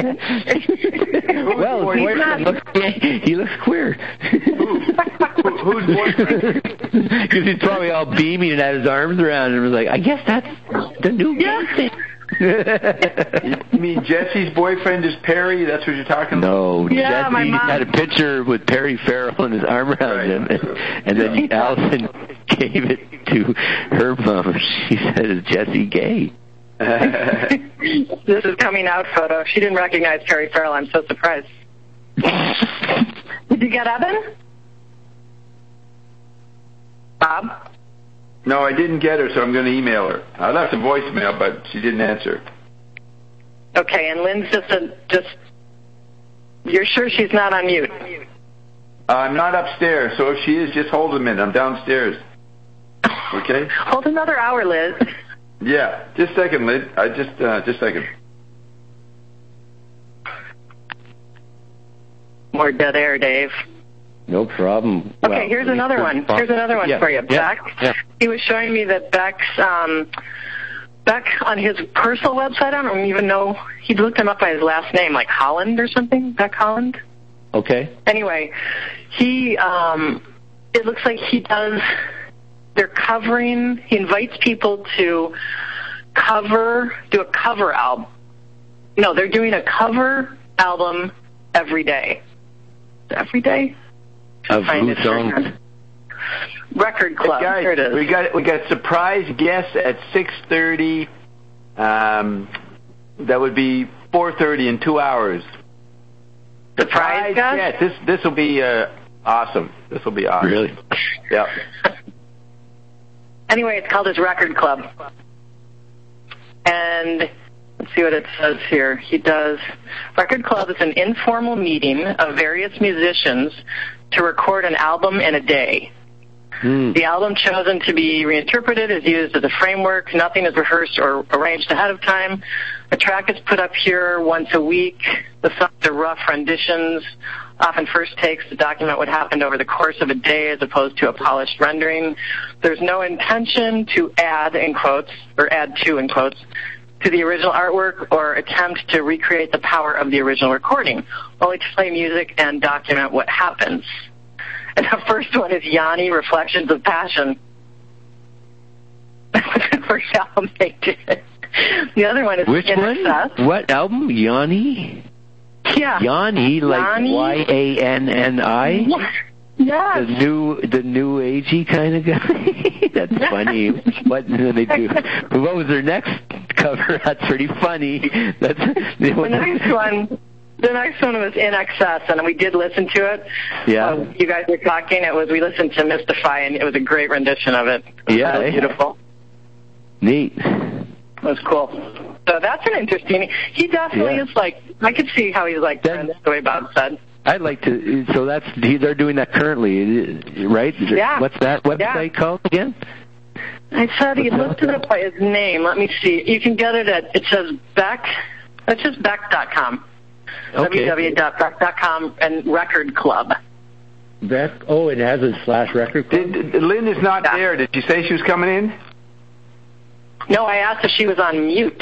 Well, his
He's
boyfriend
not-
looks, he looks queer.
Who, who's boyfriend?
Because he's probably all beaming and had his arms around and was like, I guess that's the new gay thing.
You mean Jesse's boyfriend is Perry? That's what you're talking about?
No,
Yeah,
Jesse
my mom-
had a picture with Perry Farrell and his arm around
Right.
him, and, and then Allison gave it to her mom. She said, "Is Jesse gay?"
This is coming out photo. She didn't recognize Perry Farrell. I'm so surprised. Did you get Evan? Bob?
No, I didn't get her, so I'm going to email her. I left a voicemail, but she didn't answer.
Okay, and Lynn's just a, just. You're sure she's not on mute?
Uh, I'm not upstairs, so if she is, just hold a minute. I'm downstairs. Okay?
Hold another hour, Liz.
Yeah, just a second, Liz. I just, uh, just a second.
More dead air, Dave.
No problem.
Okay,
Well,
here's another one. Here's another one
Yeah,
for you.
yeah,
Beck.
yeah.
He was showing me that Beck's um, Beck on his personal website. I don't even know. He looked him up by his last name, like Holland or something. Beck Holland.
Okay.
Anyway, he um, it looks like he does. They're covering. He invites people to cover, do a cover album. No, they're doing a cover album every day. Every day.
Of
Find
who
it
songs?
for you. Record Club.
Guys,
Here it is.
we got we got surprise guests at six thirty. Um, that would be four thirty in two hours.
Surprise guest?
Yes, this this will be uh, awesome. This will be awesome.
Really?
Yeah.
Anyway, it's called his Record Club. And let's see what it says here. He does, Record Club is an informal meeting of various musicians to record an album in a day.
Hmm.
The album chosen to be reinterpreted is used as a framework. Nothing is rehearsed or arranged ahead of time. A track is put up here once a week. The songs are rough renditions, often first takes to document what happened over the course of a day as opposed to a polished rendering. There's no intention to add, in quotes, or add to, in quotes, to the original artwork or attempt to recreate the power of the original recording, only to play music and document what happens. And the first one is Yanni, Reflections of Passion. That was the first album they did. The other one is
Which
In
one?
Excess.
What album? Yanni?
Yeah.
Yanni, like
Yanni.
Y A N N I?
Yes.
The new, the new agey kind of guy. That's funny. What did they do? What was their next cover? That's pretty funny. That's
The next one, the next one was In Excess, and we did listen to it.
Yeah.
Uh, you guys were talking. It was we listened to Mystify, and it was a great rendition of it.
Yeah,
It was
eh?
beautiful.
Neat.
It was cool. So that's an interesting. He definitely
Yeah.
is like. I could see how he's like
That-
the way Bob said.
I'd like to. So that's they're doing that currently, right?
Yeah.
What's that website
yeah.
called again?
I said he looked it up by his name. Let me see. You can get it at. It says Beck. It's just Beck dot com.
Okay.
w w w dot beck dot com and Record Club.
Beck. Oh, it has a slash Record Club.
Did, Lynn is not
Yeah.
there. Did she say she was coming in?
No, I asked if she was on mute.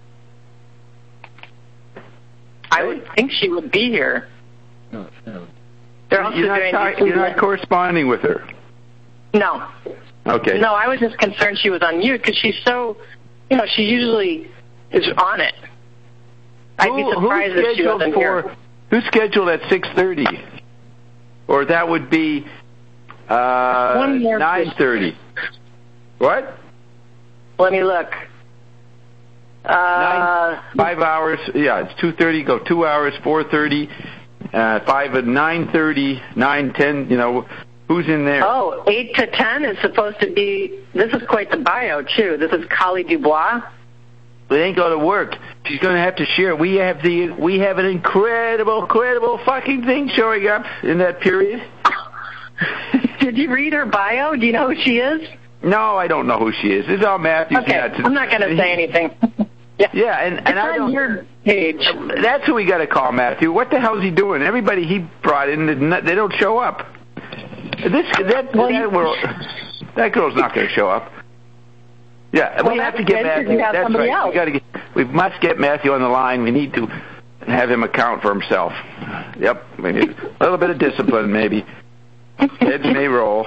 I would think she would be here.
No, no.
They're also
You're not,
doing
talk, you're not corresponding with her.
No.
Okay.
No, I was just concerned she was on mute because she's so, you know, she usually is on it. I'd be
Who-
surprised
who's
if she
scheduled
wasn't
for,
here.
Who's scheduled at six thirty? Or that would be uh,
One more
nine thirty. What?
Let me look. Uh,
Nine, five hours. Yeah, it's two thirty. Go two hours. Four thirty. Uh, five at nine thirty. Nine ten. You know, who's in there?
oh, eight to ten is supposed to be. This is quite the bio too. This is Collie Dubois.
It ain't going to work. She's going to have to share. We have the we have an incredible, incredible fucking thing showing up in that period.
Did you read her bio? Do you know who she is?
No, I don't know who she is. It's all Matthews.
Okay,
nuts.
I'm not going to say anything. yeah,
Yeah, and, and
it's
I
on
don't.
your page.
That's who we got to call, Matthew. What the hell's he doing? Everybody he brought in, they don't show up. This that
Well,
that,
you-
world, that girl's not going to show up. Yeah,
Well,
we have
that's
to get
good, 'cause
Matthew.
you have
That's
somebody
right.
else.
We got to get. We must get Matthew on the line. We need to have him account for himself. Yep, we need a little bit of discipline, maybe. Heads may roll.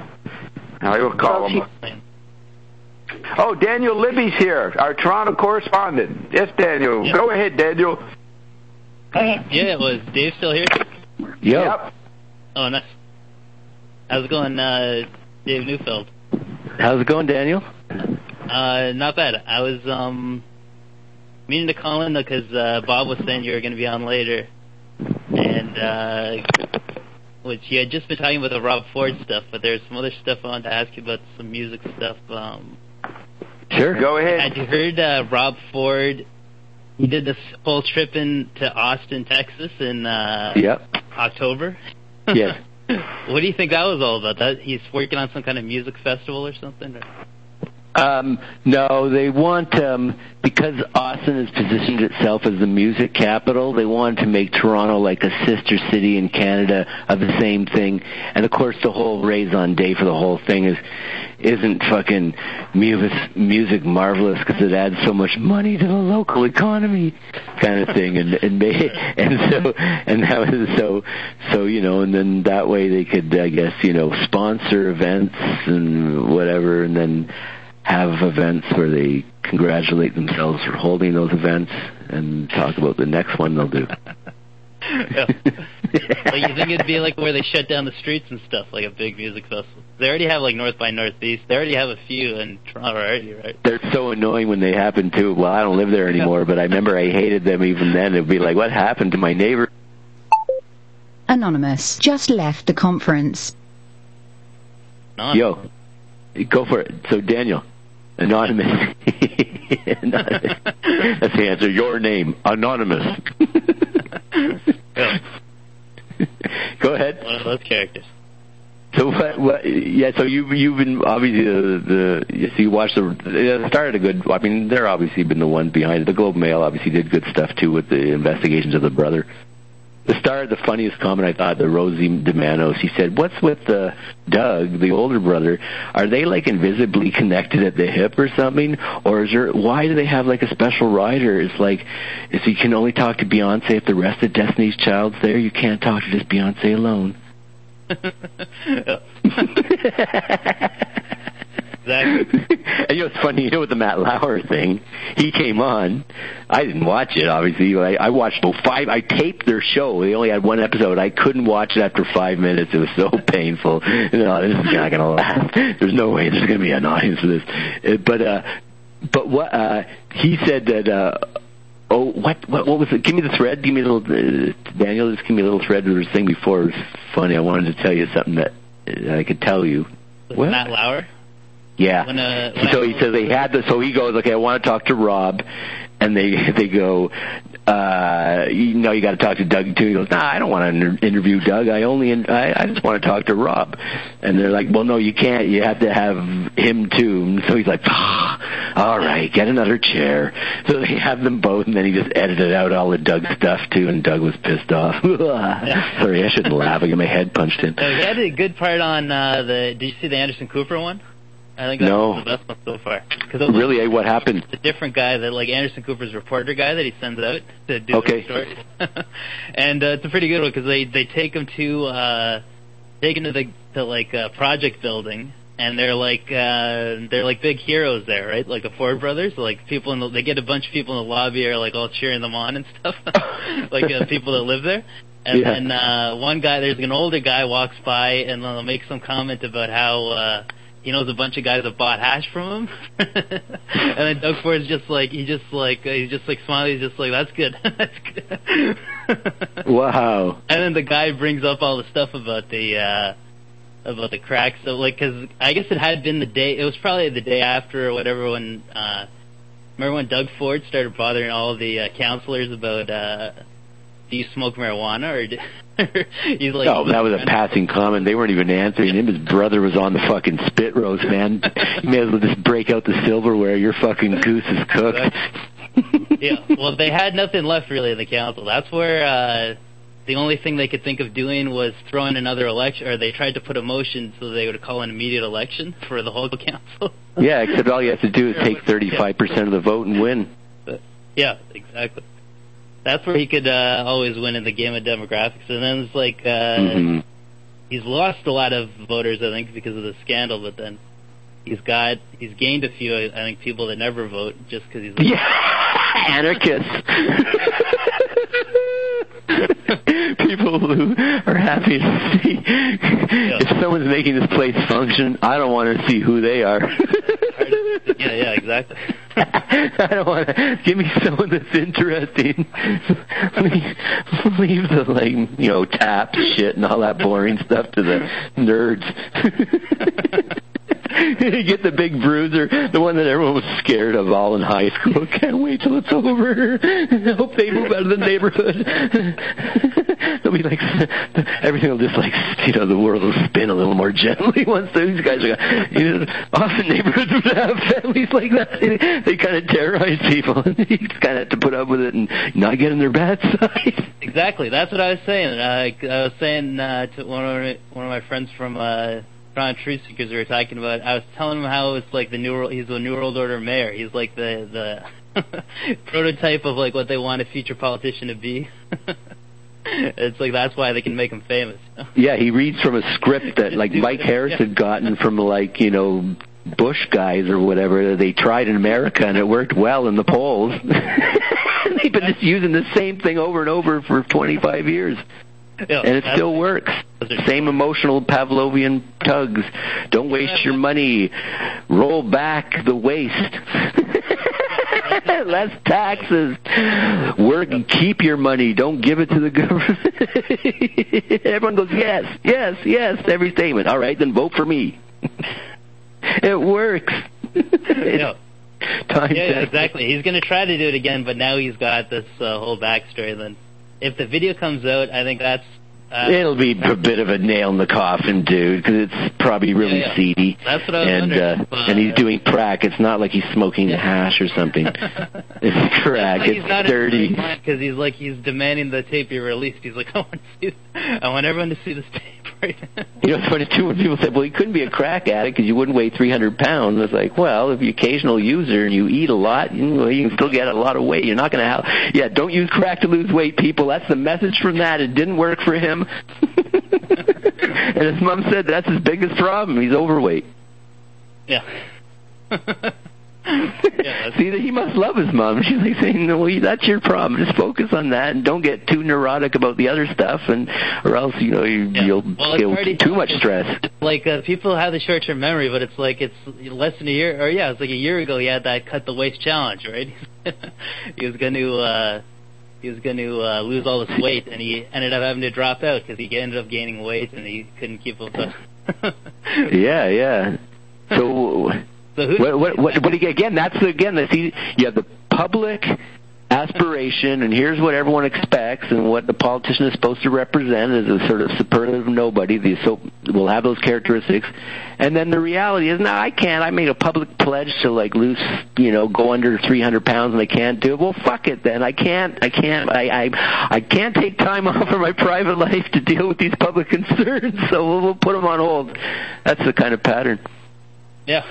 I will call
Well,
him. Oh, Daniel Libby's here, our Toronto correspondent. Yes, Daniel.
Yep.
Go ahead, Daniel.
Yeah, was Dave still here?
Yo.
Yep.
Oh, nice. How's it going, uh, Dave Neufeld?
How's it going, Daniel?
Uh, not bad. I was um meaning to call in because uh, Bob was saying you were going to be on later, and uh, which you had just been talking about the Rob Ford stuff, but there's some other stuff I wanted to ask you about, some music stuff. Um,
Sure.
Go ahead.
had you heard uh, Rob Ford? He did this whole trip into Austin, Texas, in uh,
Yep.
October.
Yes.
What do you think that was all about? That he's working on some kind of music festival or something? Or?
Um, no, they want, um, because Austin has positioned itself as the music capital, they wanted to make Toronto like a sister city in Canada of the same thing. And of course the whole raison d'etre for the whole thing is, isn't fucking music, music marvelous because it adds so much money to the local economy kind of thing. And, and, they, and so, and that was so, so, you know, and then that way they could, I guess, you know, sponsor events and whatever, and then have events where they congratulate themselves for holding those events and talk about the next one they'll do.
Yeah. Well, you think it'd be like where they shut down the streets and stuff, like a big music festival? They already have like North by Northeast. They already have a few in Toronto already, right?
They're so annoying when they happen too. Well, I don't live there anymore, but I remember I hated them even then. It'd be like, what happened to my neighbor?
Anonymous just left the conference.
No.
Yo, go for it. So Daniel, anonymous. Anonymous. That's the answer. Your name, anonymous.
Yeah.
Go ahead.
One of those characters.
So what? what yeah. So you you've been obviously the the so you watched the it started a good. I mean, they're obviously been the one behind it. The Globe and Mail obviously did good stuff too with the investigations of the brother. The star, the funniest comment I thought, the Rosie DeManos, he said, "What's with the Doug, the older brother? Are they like invisibly connected at the hip or something? Or is there? Why do they have like a special rider? It's like, is you can only talk to Beyonce if the rest of Destiny's Child's there. You can't talk to just Beyonce alone."
Exactly.
And you know, it's funny, you know, with the Matt Lauer thing, he came on. I didn't watch it, obviously. I, I watched about five. I taped their show. They only had one episode. I couldn't watch it after five minutes. It was so painful. No, this is not going to last. There's no way there's going to be an audience for this. Uh, But, uh, but what, uh, he said that, uh, oh, what, what, what was it? Give me the thread. Give me a little, uh, Daniel, just give me a little thread of this thing before. It was funny. I wanted to tell you something that, that I could tell you.
With
What?
Matt Lauer?
Yeah.
When, uh, when
so
I-
he says they had the. So he goes, okay, I want to talk to Rob, and they they go, uh, you know, you got to talk to Doug too. He goes, nah, I don't want to inter- interview Doug. I only, in- I, I just want to talk to Rob. And they're like, well, no, you can't. You have to have him too. And so he's like, ah, all right, get another chair. So they have them both, and then he just edited out all of Doug's stuff too. And Doug was pissed off.
Yeah.
Sorry, I shouldn't laugh. I get my head punched in.
So he had a good part on uh, the. Did you see the Anderson Cooper one? I think that
No.
was the best one so far. Cause
Really, what happened?
The different guy that, like Anderson Cooper's reporter guy that he sends out to do
Okay.
the stories. And uh, it's a pretty good one because they they take him to uh, take him to the to like uh, project building, and they're like uh, they're like big heroes there, right? Like the Ford brothers, like people in the, they get a bunch of people in the lobby are like all cheering them on and stuff, like uh, people that live there. And
Yeah.
then uh, one guy, there's an older guy walks by and they'll make some comment about how. Uh, He knows a bunch of guys that bought hash from him, and then Doug Ford's just like he just like uh, he's just like smiling. He's just like that's good, that's good.
Wow.
And then the guy brings up all the stuff about the uh, about the crack. So like, because I guess it had been the day. It was probably the day after or whatever when. Uh, remember when Doug Ford started bothering all the uh, counselors about uh, do you smoke marijuana or? Do, he's like,
Oh, that was a passing comment. They weren't even answering him. His brother was on the fucking spit roast, man. You may as well just break out the silverware. Your fucking goose is cooked.
Yeah, well, they had nothing left really in the council. That's where uh, the only thing they could think of doing was throwing another election, or they tried to put a motion so they would call an immediate election for the whole council.
Yeah, except all you have to do is take thirty-five percent of the vote and win.
But, yeah, exactly. That's where he could uh, always win in the game of demographics. And then it's like uh,
Mm-hmm.
he's lost a lot of voters, I think, because of the scandal. But then he's got he's gained a few, I think, people that never vote just because he's like,
yeah, anarchists. People who are happy to see if someone's making this place function. I don't want to see who they are.
yeah, yeah, exactly.
I don't want to. Give me someone that's interesting. leave, leave the like you know tap shit and all that boring stuff to the nerds. Get the big bruiser, the one that everyone was scared of all in high school. Can't wait till it's over. I hope they move out of the neighborhood. They'll be like, everything will just like, you know, the world will spin a little more gently once these guys are, you know, often neighborhoods would have families like that. They, they kind of terrorize people, and you just kind of have to put up with it and not get on their bad side.
Exactly, that's what I was saying. Uh, I was saying uh, to one of my, one of my friends from uh, Toronto Truth Seekers we were talking about. I was telling him how it's like the new he's the New World Order mayor. He's like the the prototype of like what they want a future politician to be. It's like that's why they can make him famous.
Yeah, he reads from a script that like Mike Harris had gotten from like you know Bush guys or whatever. They tried in America and it worked well in the polls. They've been just using the same thing over and over for twenty-five years.
Yeah,
and it still works. Same emotional Pavlovian tugs. Don't waste your money. Roll back the waste. Less taxes. Work and keep your money. Don't give it to the government. Everyone goes, yes, yes, yes, every statement. All right, then vote for me. It works.
Yeah.
Time
yeah, yeah, exactly. He's going to try to do it again, but now he's got this uh, whole backstory. Then, if the video comes out, I think that's uh,
it'll be a bit of a nail in the coffin, dude, because it's probably really
yeah, yeah.
seedy.
That's what I was
and,
wondering.
Uh,
Uh,
and he's doing crack. It's not like he's smoking hash or something. It's crack.
Like
it's
he's not
dirty.
Because he's like he's demanding the tape be released. He's like, I want to see. I want everyone to see this tape. Right?
You know, it's funny too when people say, "Well, he couldn't be a crack addict because you wouldn't weigh three hundred pounds." It's like, well, if you're an occasional user and you eat a lot, you, know, you can still get a lot of weight. You're not going to have. Yeah, don't use crack to lose weight, people. That's the message from that. It didn't work for him. And his mom said that's his biggest problem. He's overweight.
Yeah.
Yeah, see, he must love his mom. She's like saying, "No, that's your problem. Just focus on that, and don't get too neurotic about the other stuff, and or else you know you,
yeah.
you'll
well,
feel too much stress."
Like uh, people have the short-term memory, but it's like it's less than a year, or yeah, it's like a year ago he had that cut the waist challenge, right? he was going to uh, he was going to uh, lose all this weight, and he ended up having to drop out because he ended up gaining weight and he couldn't keep up.
yeah, yeah. So.
So who
what, what, what, what, again, that's again, that's, you have the public aspiration, and here's what everyone expects, and what the politician is supposed to represent is a sort of superlative nobody. The so will have those characteristics, and then the reality is, no, I can't. I made a public pledge to like lose, you know, go under three hundred pounds, and I can't do it. Well, fuck it then. I can't. I can't. I I, I can't take time off from my private life to deal with these public concerns. So we'll, we'll put them on hold. That's the kind of pattern.
Yeah.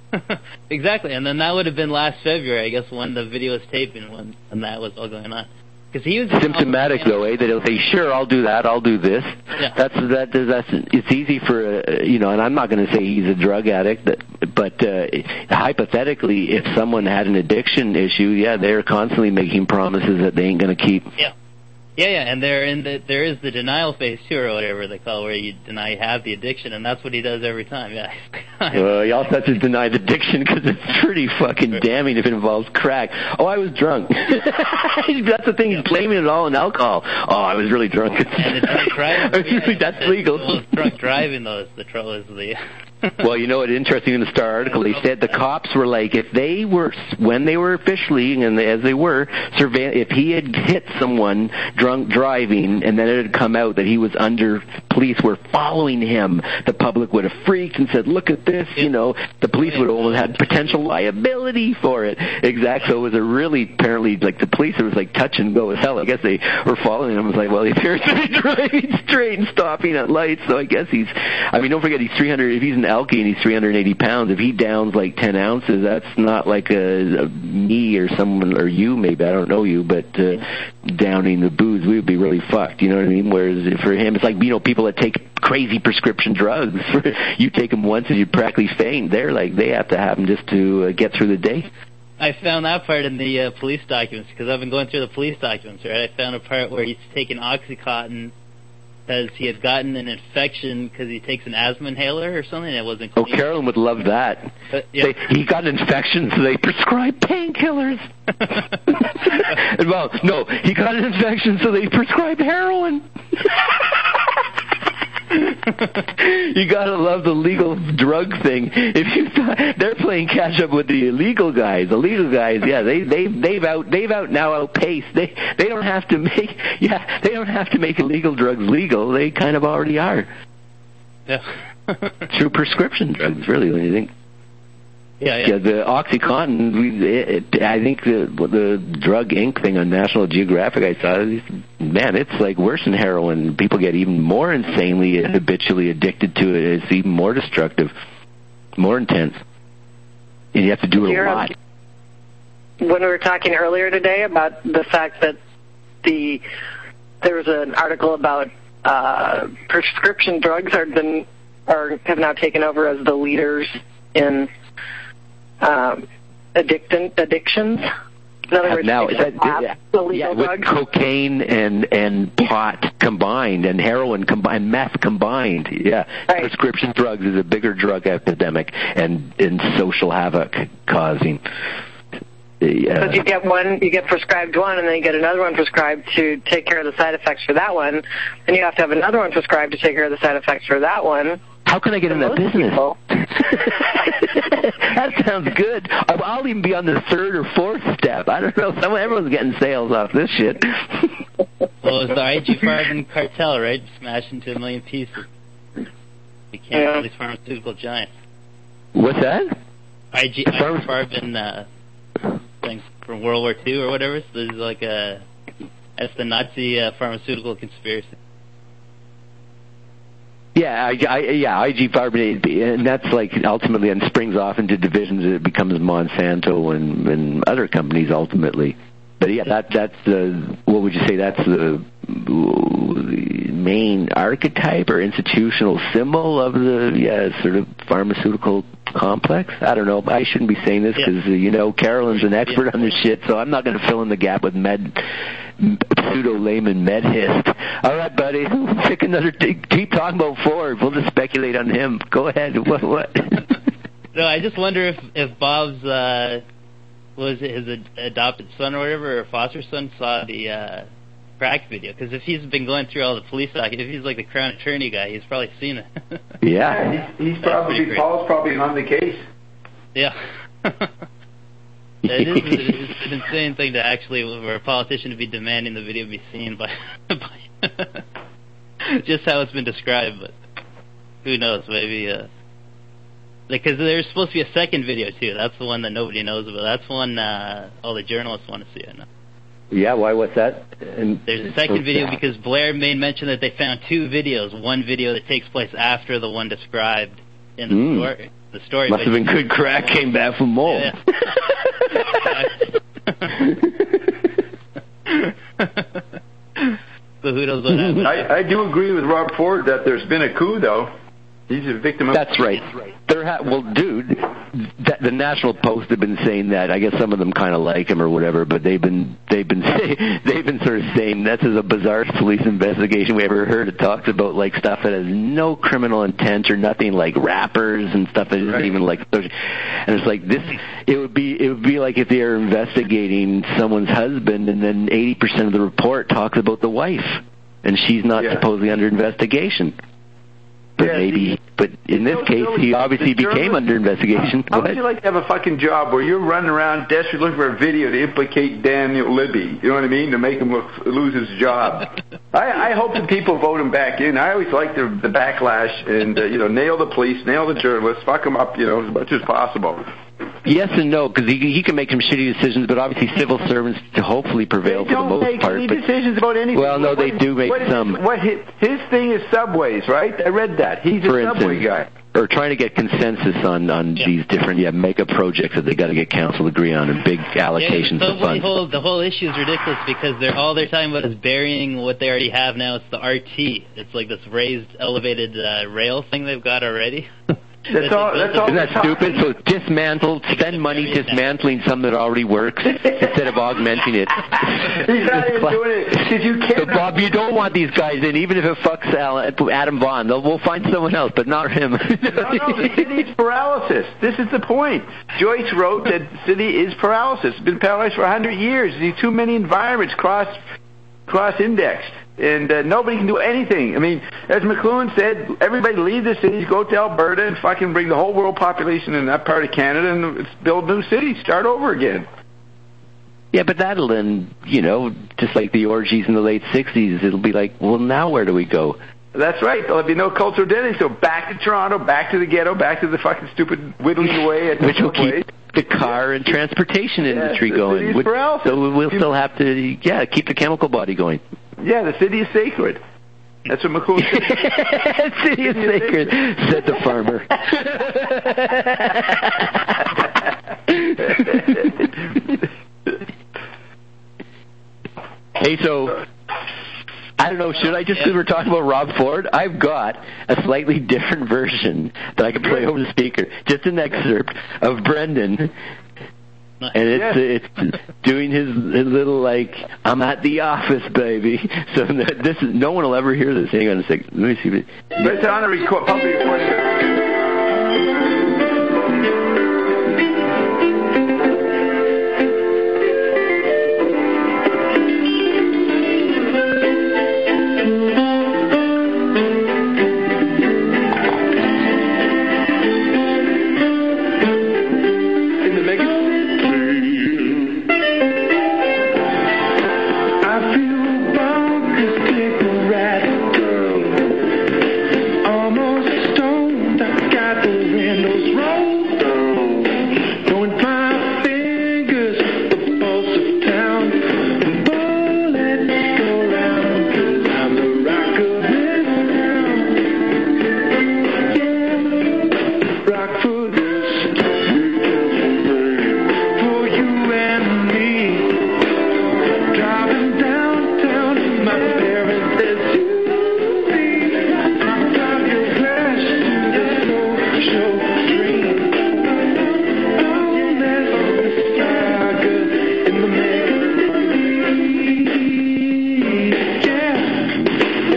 Exactly, and then that would have been last February, I guess, when the video was taping, when, when that was all going on. Because he was
symptomatic, though, eh? They'll say, "Sure, I'll do that. I'll do this."
Yeah. That's
that. That's it's easy for uh, you know, and I'm not going to say he's a drug addict, but, but uh, hypothetically, if someone had an addiction issue, yeah, they're constantly making promises that they ain't going to keep.
Yeah. Yeah, yeah, and there in the, there is the denial phase too, or whatever they call it, where you deny you have the addiction, and that's what he does every time. Yeah.
Well, he also has to deny the addiction because it's pretty fucking damning if it involves crack. Oh, I was drunk. That's the thing. He's blaming it all on alcohol. Oh, I was really drunk.
And the drunk driving. Yeah,
that's the, legal.
Well, drunk driving, though, is the trouble. Is the
well, you know what? Interesting in the Star article, they said the cops were like, if they were, when they were officially, and as they were, surveil- if he had hit someone drunk driving, and then it had come out that he was under, police were following him, the public would have freaked and said, look at this, you know, the police would have had potential liability for it. Exactly. So it was a really, apparently, like the police, it was like touch and go as hell. I guess they were following him. It was like, well, he appears to be driving straight and stopping at lights, so I guess he's, I mean, don't forget, he's three hundred, if he's an Elkie and he's three hundred eighty pounds, if he downs like ten ounces, that's not like a, a me or someone, or you maybe, I don't know you, but uh, downing the booze, we would be really fucked, you know what I mean? Whereas for him, it's like, you know, people that take crazy prescription drugs, you take them once and you practically faint. They're like, they have to have them just to uh, get through the day.
I found that part in the uh, police documents, because I've been going through the police documents, right? I found a part where he's taking Oxycontin because he had gotten an infection because he takes an asthma inhaler or something, and it wasn't clean.
Oh, Carolyn would love that.
But, yeah.
They, he got an infection, so they prescribed painkillers. Well, no, he got an infection, so they prescribed heroin. You gotta love the legal drug thing. If you thought, they're playing catch up with the illegal guys. The legal guys, yeah, they they they've out they've out now outpaced. They they don't have to make yeah they don't have to make illegal drugs legal. They kind of already are.
Yeah.
Through prescription drugs, really, when you think.
Yeah, yeah.
Yeah, the OxyContin, we, it, it, I think the, the Drug Incorporated thing on National Geographic, I saw, man, it's like worse than heroin. People get even more insanely, habitually addicted to it. It's even more destructive, more intense. And you have to do it a lot.
When we were talking earlier today about the fact that the there was an article about uh, prescription drugs are been are have now taken over as the leaders in Um, addictin, addictions. In other words,
now, that, yeah, yeah, with cocaine and and pot combined, and heroin combined, meth combined. Yeah, right. Prescription drugs is a bigger drug epidemic and and social havoc causing.
Because uh, you get one, you get prescribed one, and then you get another one prescribed to take care of the side effects for that one, and you have to have another one prescribed to take care of the side effects for that one.
How can I get in that business? That sounds good. I'll even be on the third or fourth step. I don't know. Someone, everyone's getting sales off this shit.
Well, it's the I G Farben cartel, right? Smashed into a million pieces. You can't yeah. all these pharmaceutical giants.
What's that?
I G Farben uh, thing from World War Two or whatever. So this is like a that's the Nazi uh, pharmaceutical conspiracy.
Yeah, I, I, yeah, I G Farben, and that's like ultimately, and springs off into divisions. It becomes Monsanto and, and other companies ultimately. But yeah, that that's the what would you say? That's the main archetype or institutional symbol of the yeah sort of pharmaceutical complex. I don't know. I shouldn't be saying this because yeah. uh, you know Carolyn's an expert yeah. on this shit, so I'm not going to fill in the gap with med. Pseudo layman med hist. All right, buddy. Pick another. T- keep talking about Ford. We'll just speculate on him. Go ahead. What? What?
No, I just wonder if if Bob's uh, was it his ad- adopted son or whatever, or foster son, saw the uh, crack video. Because if he's been going through all the police doc, if he's like the Crown Attorney guy, he's probably seen it.
Yeah, he's, he's probably Paul's probably on the case.
Yeah.
You
It is, it is an insane thing to actually, for a politician to be demanding the video be seen by, by just how it's been described. But who knows? Maybe uh, because there's supposed to be a second video too. That's the one that nobody knows about. That's one uh, all the journalists want to see. I know.
Yeah, why? What's that? And,
There's a second video because Blair made mention that they found two videos. One video that takes place after the one described in the
mm.
story. The story
must have been good crack. Came back from mold.
Yeah. So who knows what happened?
I, I do agree with Rob Ford that there's been a coup, though. He's a victim of.
That's right. There ha- well, dude, th- the National Post have been saying that. I guess some of them kind of like him or whatever, but they've been they've been say- they've been sort of saying that's as a bizarre police investigation we ever heard. It talks about like stuff that has no criminal intent or nothing, like rappers and stuff that isn't right. even like. And it's like this. It would be it would be like if they are investigating someone's husband, and then eighty percent of the report talks about the wife, and she's not
yeah.
supposedly under investigation. But
yeah,
maybe,
he,
but in this case, he obviously became under investigation.
How would you like to have a fucking job where you're running around desperately looking for a video to implicate Daniel Libby? You know what I mean? To make him look, lose his job. I, I hope that people vote him back in. I always like the, the backlash and uh, you know, nail the police, nail the journalists, fuck them up, you know, as much as possible.
Yes and no, because he he can make some shitty decisions, but obviously civil servants to hopefully prevail
they
for the most
make
part.
Any
but,
decisions about anything.
Well, no,
what,
they do make
what
some.
His, what his, his thing is subways, right? I read that. He's a
for
subway
instance,
guy.
Or trying to get consensus on, on yeah. these different yeah mega projects that they got to get council to agree on and big allocations
yeah,
of funds.
The whole, the whole issue is ridiculous because they're all they're talking about is burying what they already have now. It's the R T. It's like this raised, elevated uh, rail thing they've got already.
That's all. That's all.
Isn't that stupid? So dismantle, spend money dismantling something that already works instead of augmenting it.
He's not even doing it because you can't.
So Bob, you don't want these guys in, even if it fucks Adam Vaughn. They'll, we'll find someone else, but not him.
no, no, the city's paralysis. This is the point. Joyce wrote that the city is paralysis. It's been paralyzed for a hundred years. These too many environments cross cross indexed. And uh, nobody can do anything. I mean, as McLuhan said, everybody leave the cities, go to Alberta, and fucking bring the whole world population in that part of Canada, and build new cities, start over again.
Yeah, but that'll then, you know, just like the orgies in the late sixties, it'll be like, well, now where do we go?
That's right. There'll be no cultural identity. So back to Toronto, back to the ghetto, back to the fucking stupid whittling away at
which will keep
way.
the car and transportation
yeah,
industry
the
going. Which, so we'll still have to, yeah, keep the chemical body going. Yeah,
the city is sacred. That's what McCool said.
City is sacred, said the farmer. Hey, so I don't know, should I just, because we're talking about Rob Ford, I've got a slightly different version that I can play over the speaker. Just an excerpt of Brendan. And it's yes. it's doing his, his little, like, I'm at the office, baby. So this is, no one will ever hear this. Hang on a second. Let me see. But
it's on a record, public recording.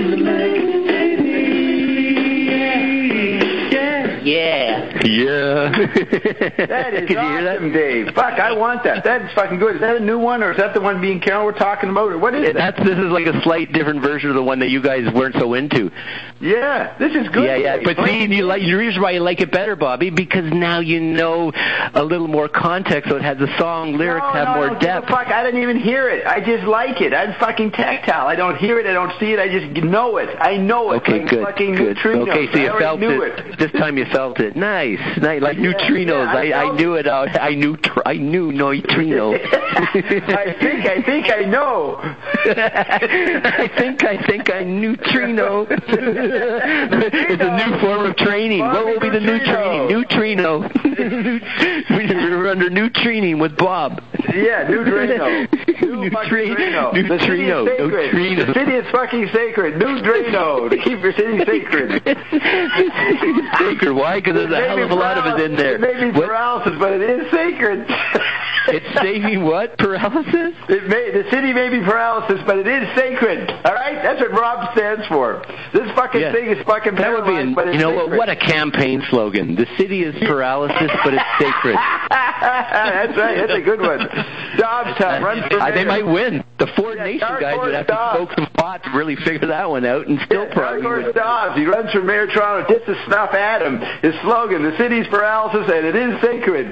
Yeah.
That is awesome, Dave. Fuck, I want that. That's fucking good. Is that a new one, or is that the one being Carol we're talking about, or what is it?
That's, this is like a slight different version of the one that you guys weren't so into.
Yeah, this is good.
Yeah, yeah.
Dave.
But see, you like, the reason why you like it better, Bobby, because now you know a little more context, so it has the song lyrics
no,
have
no,
more
I don't
depth.
Give a fuck. I didn't even hear it. I just like it. I'm fucking tactile. I don't hear it. I don't see it. I just know it. I know it.
Okay,
like
good,
fucking
good.
neutrinos.
Okay, so you
I
felt
knew
it.
it.
This time you felt it. Nice, nice. Like
Yeah,
neutrinos.
yeah, I,
I, I knew it. I, I knew. Tr- I knew neutrino.
I think. I think I know.
I think. I think I neutrino. It's a new form of training. What will be the new training? Neutrino. We're under new training with Bob.
Yeah, neutrino. New
Neutrino.
Neutrino.
Neutrino.
The city is fucking sacred. Neutrino. To keep your city sacred.
Sacred. Why? Because there's a hell of a lot of it in there.
It may be
What?
paralysis, but it is sacred.
It's saving what? Paralysis?
It may, the city may be paralysis, but it is sacred. All right? That's what Rob stands for. This fucking
Yeah.
thing is fucking
That would be,
paralyzed, but
an,
it's
you know
sacred.
what? What a campaign slogan. The city is paralysis, but it's sacred.
That's right. That's a good one. Dobbstown, run for
Uh, they
mayor.
might win. The Ford
Yeah,
Nation
Dark
guys
Horse
would have to
Dobbs.
smoke some pot to really figure that one out, and still
Yeah,
probably
Dark Horse
win.
Dobbs. He runs for Mayor of Toronto just to snuff at him. His slogan, the city's paralysis and it is sacred.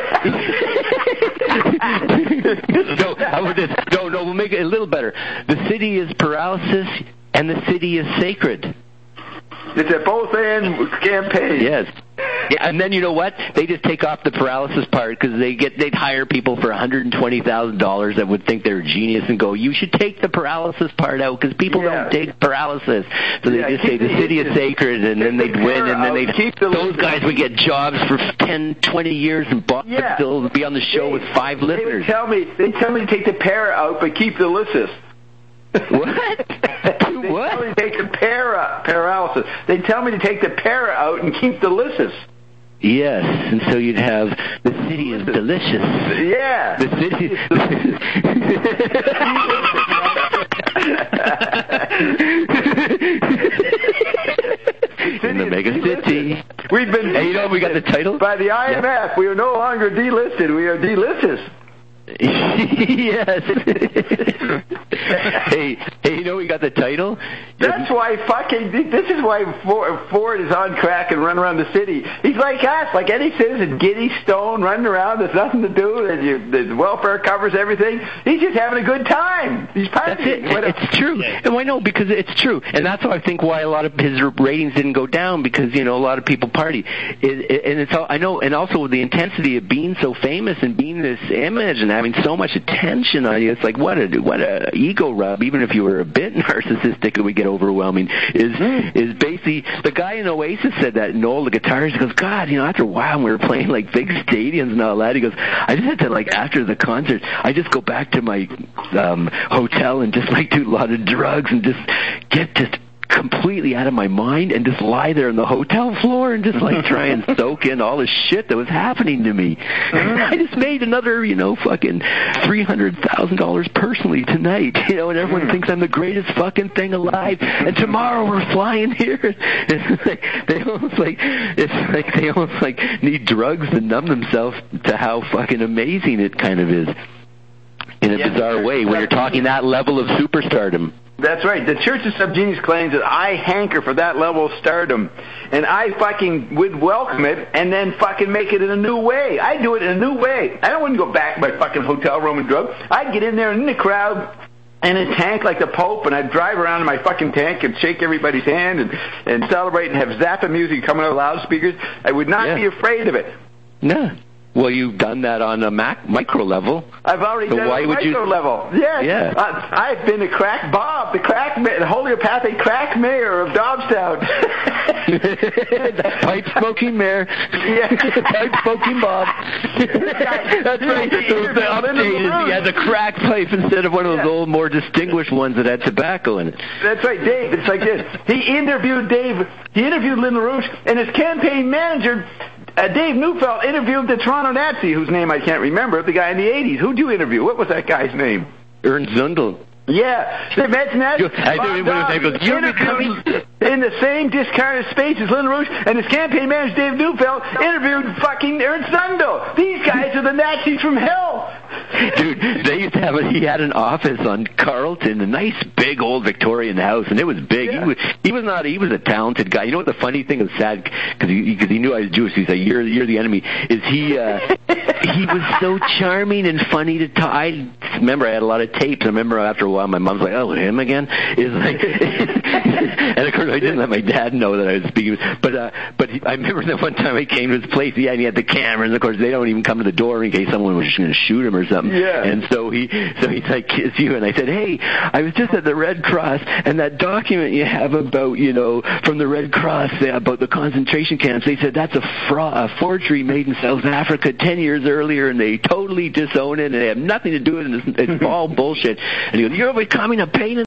no, I would just, no, no, we'll make it a little better. The city is paralysis, and the city is sacred.
It's a both end campaign.
Yes. Yeah, and then you know what? They just take off the paralysis part because they get they'd hire people for one hundred twenty thousand dollars that would think they're a genius and go, you should take the paralysis part out because people
Yeah.
don't take paralysis. So they
Yeah,
just say
keep
the
the-
city is sacred, and then
keep
they'd
the
win, and then
power
they'd
out. Keep the-
those guys would get jobs for ten, twenty years, and Bob
Yeah.
would still be on the show with five
They would
listeners.
tell me, they tell me to take the para out, but keep the lysis.
What?
They
What?
tell me to take the para, paralysis. They tell me to take the para out and keep the lysis.
Yes, and so you'd have the city is delicious.
Yeah.
The city. In the mega city.
We've been.
Hey, you know we got the title?
By the I M F, we are no longer delisted. We are delicious.
Yes. hey, hey, you know we got the title?
That's why fucking. This is why Ford is on crack and run around the city. He's like us, like any citizen, giddy, stone, running around. There's nothing to do. And you, the welfare covers everything. He's just having a good time. He's partying.
That's it.
What a-
It's true. And I know because it's true. And that's why I think why a lot of his ratings didn't go down because, you know, a lot of people party. It, it, and it's all, I know, and also the intensity of being so famous and being this image and having so much attention on you. It's like, what a, what a ego rub. Even if you were a bit narcissistic, it would get overwhelming. Is, is basically, the guy in Oasis said that, Noel, the guitarist, he goes, God, you know, after a while we were playing like big stadiums and all that. He goes, I just had to, like, after the concert, I just go back to my um hotel and just like do a lot of drugs and just get just completely out of my mind and just lie there on the hotel floor and just like try and soak in all the shit that was happening to me. I just made another, you know, fucking three hundred thousand dollars personally tonight, you know, and everyone thinks I'm the greatest fucking thing alive. And tomorrow we're flying here. It's like, they almost like, it's like they almost like need drugs to numb themselves to how fucking amazing it kind of is. In a
Yeah.
bizarre way, when you're talking that level of superstardom.
That's right. The Church of Subgenius claims that I hanker for that level of stardom, and I fucking would welcome it, and then fucking make it in a new way. I do it in a new way. I don't want to go back to my fucking hotel room and drug. I'd get in there and in the crowd, and a tank like the Pope, and I'd drive around in my fucking tank and shake everybody's hand and, and celebrate and have Zappa music coming out of loudspeakers. I would not
Yeah.
be afraid of it.
No. Well, you've done that on a mac- micro level.
I've already
So
done
why
it on
would you-
micro level. Yes.
Yeah.
Uh, I've been a crack Bob, the crack, ma- the homeopathic crack mayor of Dobbstown.
Pipe smoking mayor.
Yeah.
Pipe smoking Bob. That's right. So the update is he has a crack pipe instead of one of those
Yeah.
old, more distinguished ones that had tobacco in it.
That's right, Dave. It's like this. He interviewed Dave. He interviewed Lynn LaRouche, and his campaign manager, uh, Dave Neufeld, interviewed the Toronto Nazi, whose name I can't remember, the guy in the eighties. Who'd you interview? What was that guy's name?
Ernst Zundel.
Yeah. So imagine that.
You- I
Bob
didn't want to say,
Dobbs
because you're
interviewed-
becoming-
in the same discarded space as Lyndon LaRouche, and his campaign manager, Dave Neufeld, interviewed fucking Ernst Zundel. These guys are the Nazis from hell.
Dude, they used to have a, he had an office on Carlton, a nice big old Victorian house, and it was big. Yeah. He was he was not he was a talented guy. You know what the funny thing was sad because he because he knew I was Jewish. He said, "You're you're the enemy." Is he? Uh, he was so charming and funny to talk. I remember I had a lot of tapes. I remember after a while my mom's like, "Oh, him again?" Is like, and of course I didn't let my dad know that I was speaking. But uh, but he, I remember that one time I came to his place. Yeah, and he had the camera, and of course they don't even come to the door in case someone was just going to shoot him or something.
Yeah.
And so he so he's like, "Kiss you," and I said, "Hey, I was just at the Red Cross, and that document you have about you know from the Red Cross about the concentration camps. They said that's a, fra- a forgery made in South Africa ten years earlier, and they totally disown it, and they have nothing to do with it. And it's, it's all bullshit." And he goes, "You're becoming a pain in